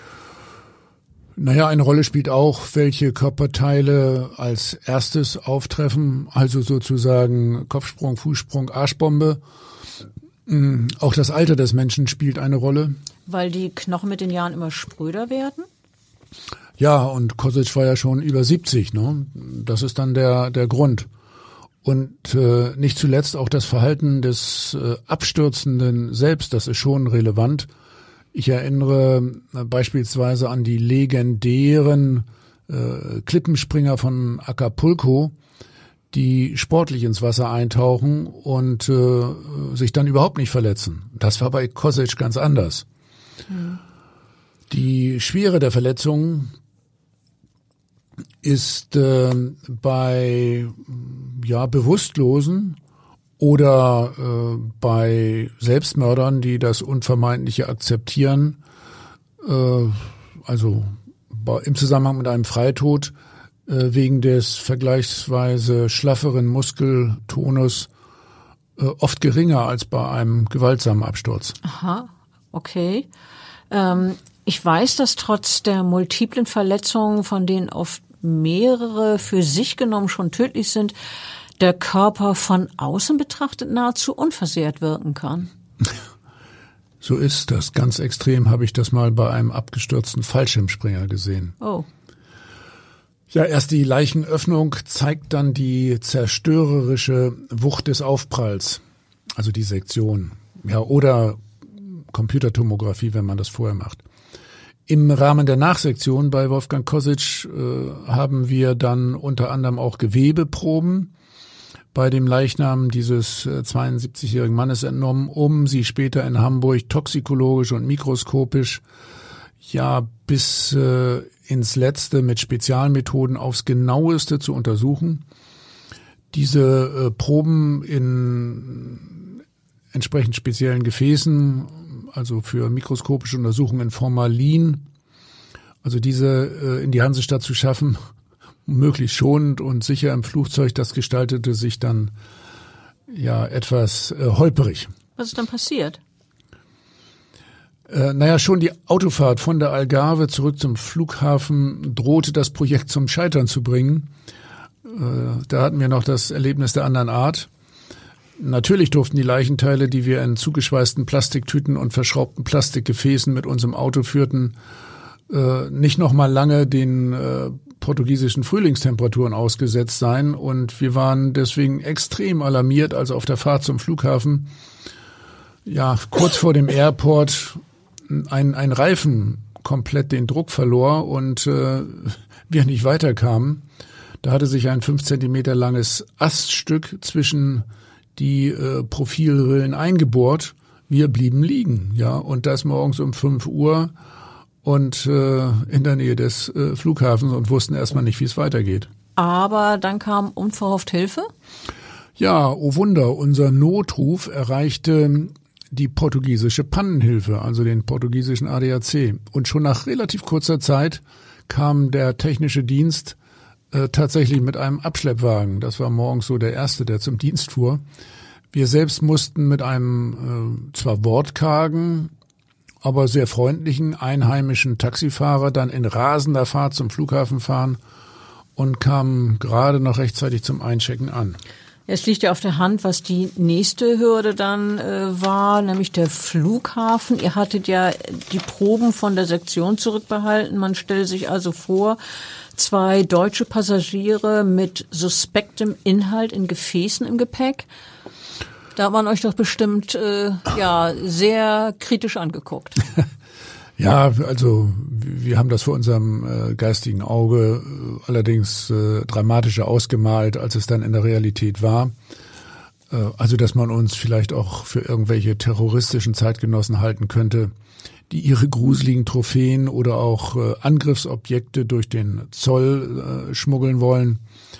Naja, eine Rolle spielt auch, welche Körperteile als erstes auftreffen, also sozusagen Kopfsprung, Fußsprung, Arschbombe. Auch das Alter des Menschen spielt eine Rolle.
Weil die Knochen mit den Jahren immer spröder werden?
Ja, und Kosic war ja schon über 70, ne? Das ist dann der Grund. Und nicht zuletzt auch das Verhalten des Abstürzenden selbst, das ist schon relevant. Ich erinnere beispielsweise an die legendären Klippenspringer von Acapulco, die sportlich ins Wasser eintauchen und sich dann überhaupt nicht verletzen. Das war bei Kosic ganz anders. Mhm. Die Schwere der Verletzungen ist bei Bewusstlosen oder bei Selbstmördern, die das Unvermeidliche akzeptieren, also im Zusammenhang mit einem Freitod, wegen des vergleichsweise schlafferen Muskeltonus oft geringer als bei einem gewaltsamen Absturz.
Aha, okay. Ich weiß, dass trotz der multiplen Verletzungen, von denen oft mehrere für sich genommen schon tödlich sind, der Körper von außen betrachtet nahezu unversehrt wirken kann.
So ist das. Ganz extrem habe ich das mal bei einem abgestürzten Fallschirmspringer gesehen.
Oh.
Ja, erst die Leichenöffnung zeigt dann die zerstörerische Wucht des Aufpralls, also die Sektion. Ja, oder Computertomographie, wenn man das vorher macht. Im Rahmen der Nachsektion bei Wolfgang Kosic haben wir dann unter anderem auch Gewebeproben bei dem Leichnam dieses 72-jährigen Mannes entnommen, um sie später in Hamburg toxikologisch und mikroskopisch bis ins Letzte mit Spezialmethoden aufs Genaueste zu untersuchen. Diese Proben in entsprechend speziellen Gefäßen, also für mikroskopische Untersuchungen in Formalin, also diese in die Hansestadt zu schaffen, möglichst schonend und sicher im Flugzeug, das gestaltete sich dann etwas holperig.
Was ist dann passiert?
Schon die Autofahrt von der Algarve zurück zum Flughafen drohte das Projekt zum Scheitern zu bringen. Da hatten wir noch das Erlebnis der anderen Art. Natürlich durften die Leichenteile, die wir in zugeschweißten Plastiktüten und verschraubten Plastikgefäßen mit unserem Auto führten, nicht noch mal lange den portugiesischen Frühlingstemperaturen ausgesetzt sein. Und wir waren deswegen extrem alarmiert, als auf der Fahrt zum Flughafen, ja, kurz vor dem Airport ein Reifen komplett den Druck verlor und wir nicht weiterkamen. Da hatte sich ein 5 Zentimeter langes Aststück zwischen die Profilrillen eingebohrt. Wir blieben liegen, ja, und das morgens um 5 Uhr und in der Nähe des Flughafens und wussten erstmal nicht, wie es weitergeht.
Aber dann kam unverhofft Hilfe?
Ja, oh Wunder, unser Notruf erreichte die portugiesische Pannenhilfe, also den portugiesischen ADAC. Und schon nach relativ kurzer Zeit kam der technische Dienst tatsächlich mit einem Abschleppwagen. Das war morgens so der erste, der zum Dienst fuhr. Wir selbst mussten mit einem zwar wortkargen, aber sehr freundlichen einheimischen Taxifahrer dann in rasender Fahrt zum Flughafen fahren und kamen gerade noch rechtzeitig zum Einchecken an.
Es liegt ja auf der Hand, was die nächste Hürde dann war, nämlich der Flughafen. Ihr hattet ja die Proben von der Sektion zurückbehalten. Man stellt sich also vor, 2 deutsche Passagiere mit suspektem Inhalt in Gefäßen im Gepäck. Da hat man euch doch bestimmt sehr kritisch angeguckt.
Ja, also wir haben das vor unserem geistigen Auge allerdings dramatischer ausgemalt, als es dann in der Realität war. Also dass man uns vielleicht auch für irgendwelche terroristischen Zeitgenossen halten könnte, die ihre gruseligen Trophäen oder auch Angriffsobjekte durch den Zoll schmuggeln wollen.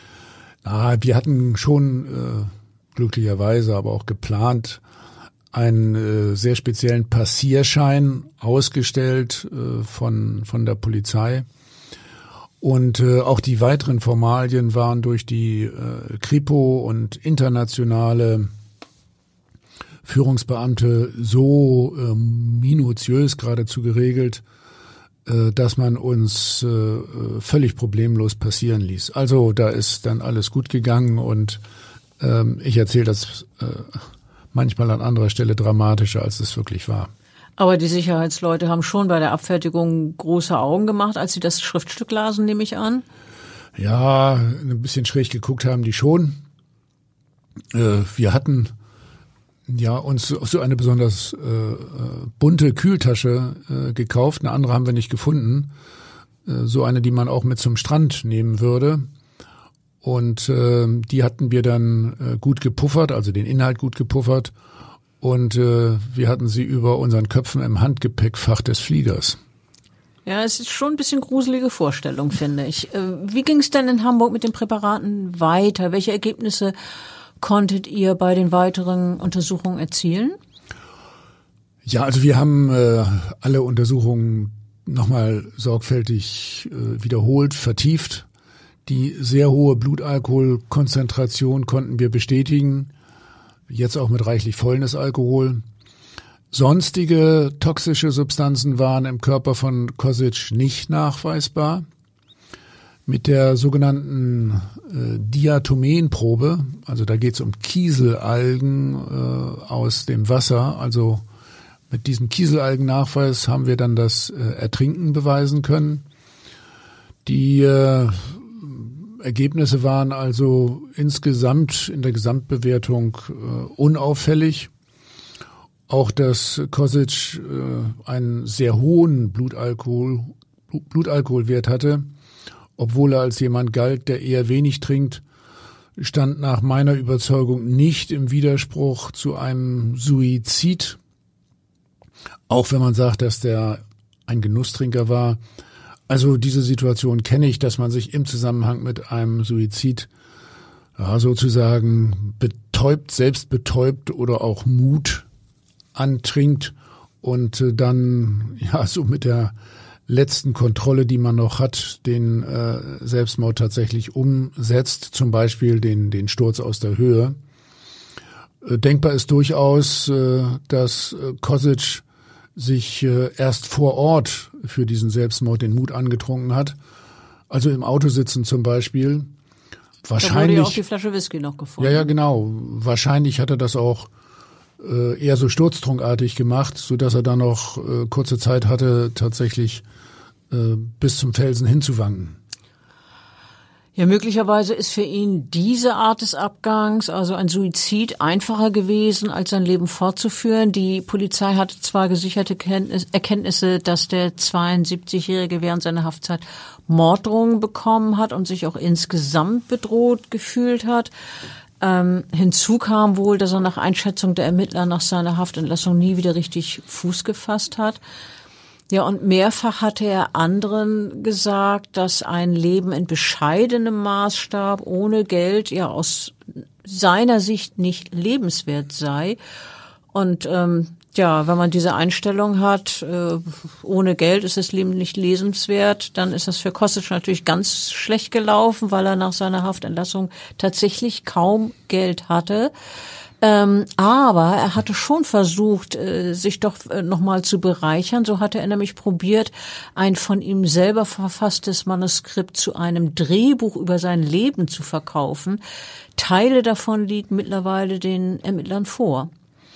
Wir hatten schon glücklicherweise aber auch geplant, einen sehr speziellen Passierschein ausgestellt von der Polizei. Und auch die weiteren Formalien waren durch die Kripo und internationale Führungsbeamte so minutiös geradezu geregelt, dass man uns völlig problemlos passieren ließ. Also da ist dann alles gut gegangen und ich erzähle das manchmal an anderer Stelle dramatischer, als es wirklich war.
Aber die Sicherheitsleute haben schon bei der Abfertigung große Augen gemacht, als sie das Schriftstück lasen, nehme ich an?
Ja, ein bisschen schräg geguckt haben die schon. Wir hatten ja uns so eine besonders bunte Kühltasche gekauft. Eine andere haben wir nicht gefunden. So eine, die man auch mit zum Strand nehmen würde. Und die hatten wir dann gut gepuffert, also den Inhalt gut gepuffert. Und wir hatten sie über unseren Köpfen im Handgepäckfach des Fliegers.
Ja, es ist schon ein bisschen gruselige Vorstellung, finde ich. Wie ging es denn in Hamburg mit den Präparaten weiter? Welche Ergebnisse konntet ihr bei den weiteren Untersuchungen erzielen?
Ja, also wir haben alle Untersuchungen nochmal sorgfältig wiederholt, vertieft. Die sehr hohe Blutalkoholkonzentration konnten wir bestätigen, jetzt auch mit reichlich Fäulnisalkohol. Sonstige toxische Substanzen waren im Körper von Kosic nicht nachweisbar. Mit der sogenannten Diatomenprobe, also da geht es um Kieselalgen aus dem Wasser, also mit diesem Kieselalgennachweis haben wir dann das Ertrinken beweisen können. Die Ergebnisse waren also insgesamt in der Gesamtbewertung unauffällig. Auch dass Kosic einen sehr hohen Blutalkoholwert hatte, obwohl er als jemand galt, der eher wenig trinkt, stand nach meiner Überzeugung nicht im Widerspruch zu einem Suizid. Auch wenn man sagt, dass der ein Genusstrinker war. Also diese Situation kenne ich, dass man sich im Zusammenhang mit einem Suizid sozusagen betäubt, selbst betäubt oder auch Mut antrinkt und dann so mit der letzten Kontrolle, die man noch hat, den Selbstmord tatsächlich umsetzt, zum Beispiel den Sturz aus der Höhe. Denkbar ist durchaus, dass Kosic sich erst vor Ort für diesen Selbstmord den Mut angetrunken hat. Also im Auto sitzen zum Beispiel. Wahrscheinlich,
da wurde ja auch die Flasche Whisky noch gefunden.
Ja, genau. Wahrscheinlich hat er das auch eher so sturztrunkartig gemacht, so dass er dann noch kurze Zeit hatte, tatsächlich bis zum Felsen hinzuwanken.
Ja, möglicherweise ist für ihn diese Art des Abgangs, also ein Suizid, einfacher gewesen, als sein Leben fortzuführen. Die Polizei hatte zwar gesicherte Erkenntnisse, dass der 72-Jährige während seiner Haftzeit Morddrohungen bekommen hat und sich auch insgesamt bedroht gefühlt hat. Hinzu kam wohl, dass er nach Einschätzung der Ermittler nach seiner Haftentlassung nie wieder richtig Fuß gefasst hat. Ja, und mehrfach hatte er anderen gesagt, dass ein Leben in bescheidenem Maßstab ohne Geld ja aus seiner Sicht nicht lebenswert sei. Und ja, wenn man diese Einstellung hat, ohne Geld ist das Leben nicht lesenswert, dann ist das für Kostic natürlich ganz schlecht gelaufen, weil er nach seiner Haftentlassung tatsächlich kaum Geld hatte. Aber er hatte schon versucht, sich doch nochmal zu bereichern. So hatte er nämlich probiert, ein von ihm selber verfasstes Manuskript zu einem Drehbuch über sein Leben zu verkaufen. Teile davon liegen mittlerweile den Ermittlern vor.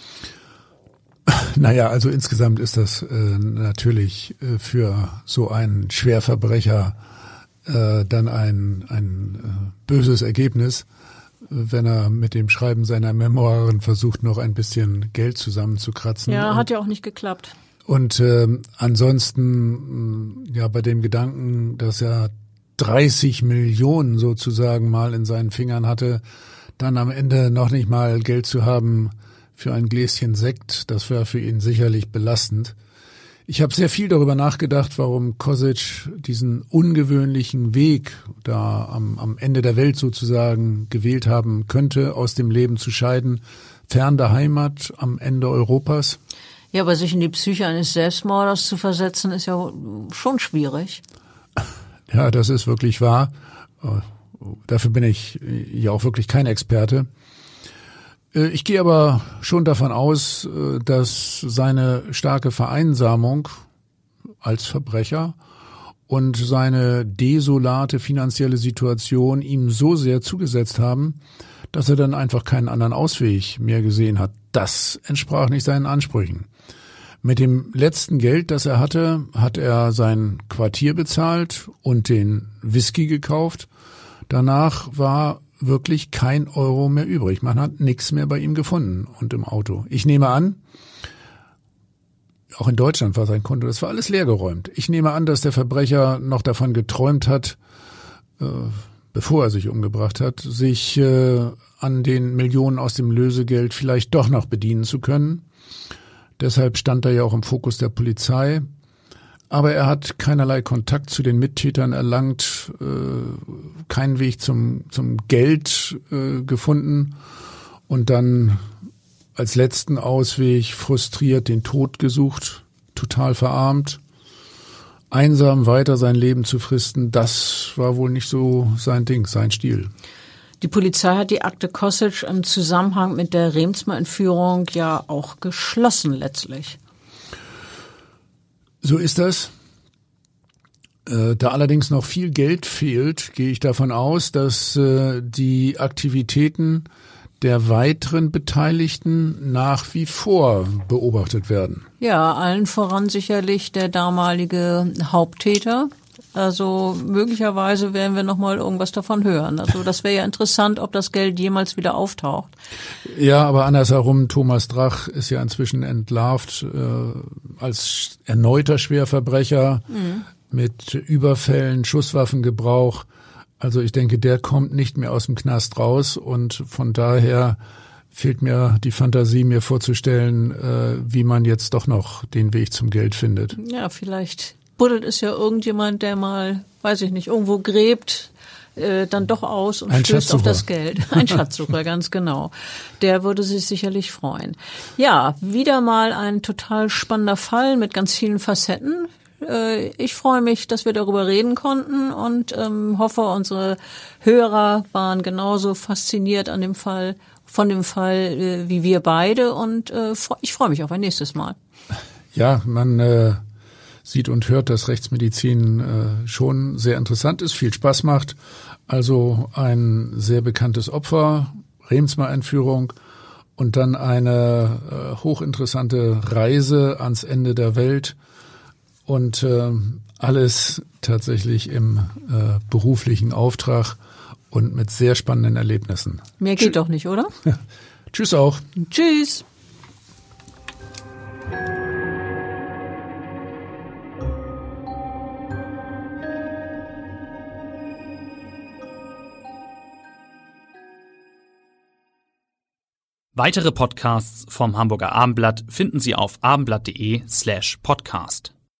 Naja, also insgesamt ist das natürlich für so einen Schwerverbrecher dann ein böses Ergebnis, wenn er mit dem Schreiben seiner Memoiren versucht, noch ein bisschen Geld zusammenzukratzen.
Ja, hat ja auch nicht geklappt.
Und ansonsten, ja, bei dem Gedanken, dass er 30 Millionen sozusagen mal in seinen Fingern hatte, dann am Ende noch nicht mal Geld zu haben für ein Gläschen Sekt, das war für ihn sicherlich belastend. Ich habe sehr viel darüber nachgedacht, warum Kosic diesen ungewöhnlichen Weg da am Ende der Welt sozusagen gewählt haben könnte, aus dem Leben zu scheiden, fern der Heimat, am Ende Europas.
Ja, aber sich in die Psyche eines Selbstmorders zu versetzen, ist ja schon schwierig.
Ja, das ist wirklich wahr. Dafür bin ich ja auch wirklich kein Experte. Ich gehe aber schon davon aus, dass seine starke Vereinsamung als Verbrecher und seine desolate finanzielle Situation ihm so sehr zugesetzt haben, dass er dann einfach keinen anderen Ausweg mehr gesehen hat. Das entsprach nicht seinen Ansprüchen. Mit dem letzten Geld, das er hatte, hat er sein Quartier bezahlt und den Whisky gekauft. Danach war wirklich kein Euro mehr übrig. Man hat nichts mehr bei ihm gefunden und im Auto. Ich nehme an, auch in Deutschland war sein Konto, das war alles leergeräumt. Ich nehme an, dass der Verbrecher noch davon geträumt hat, bevor er sich umgebracht hat, sich an den Millionen aus dem Lösegeld vielleicht doch noch bedienen zu können. Deshalb stand er ja auch im Fokus der Polizei. Aber er hat keinerlei Kontakt zu den Mittätern erlangt, keinen Weg zum Geld gefunden und dann als letzten Ausweg frustriert den Tod gesucht, total verarmt, einsam weiter sein Leben zu fristen. Das war wohl nicht so sein Ding, sein Stil.
Die Polizei hat die Akte Kosic im Zusammenhang mit der Reemtsma-Entführung ja auch geschlossen letztlich.
So ist das. Da allerdings noch viel Geld fehlt, gehe ich davon aus, dass die Aktivitäten der weiteren Beteiligten nach wie vor beobachtet werden.
Ja, allen voran sicherlich der damalige Haupttäter. Also möglicherweise werden wir noch mal irgendwas davon hören. Also das wäre ja interessant, ob das Geld jemals wieder auftaucht.
Ja, aber andersherum, Thomas Drach ist ja inzwischen entlarvt als erneuter Schwerverbrecher mit Überfällen, Schusswaffengebrauch. Also ich denke, der kommt nicht mehr aus dem Knast raus und von daher fehlt mir die Fantasie, mir vorzustellen, wie man jetzt doch noch den Weg zum Geld findet.
Ja, vielleicht buddelt es ja irgendjemand, der mal, weiß ich nicht, irgendwo gräbt, dann doch aus und stößt auf das Geld. Ein Schatzsucher, ganz genau. Der würde sich sicherlich freuen. Ja, wieder mal ein total spannender Fall mit ganz vielen Facetten. Ich freue mich, dass wir darüber reden konnten und hoffe, unsere Hörer waren genauso fasziniert von dem Fall wie wir beide und ich freue mich auf ein nächstes Mal.
Ja, man sieht und hört, dass Rechtsmedizin schon sehr interessant ist, viel Spaß macht. Also ein sehr bekanntes Opfer, Reemtsma-Entführung und dann eine hochinteressante Reise ans Ende der Welt und alles tatsächlich im beruflichen Auftrag und mit sehr spannenden Erlebnissen.
Mehr geht doch nicht, oder?
Ja. Tschüss auch.
Tschüss.
Weitere Podcasts vom Hamburger Abendblatt finden Sie auf abendblatt.de/podcast.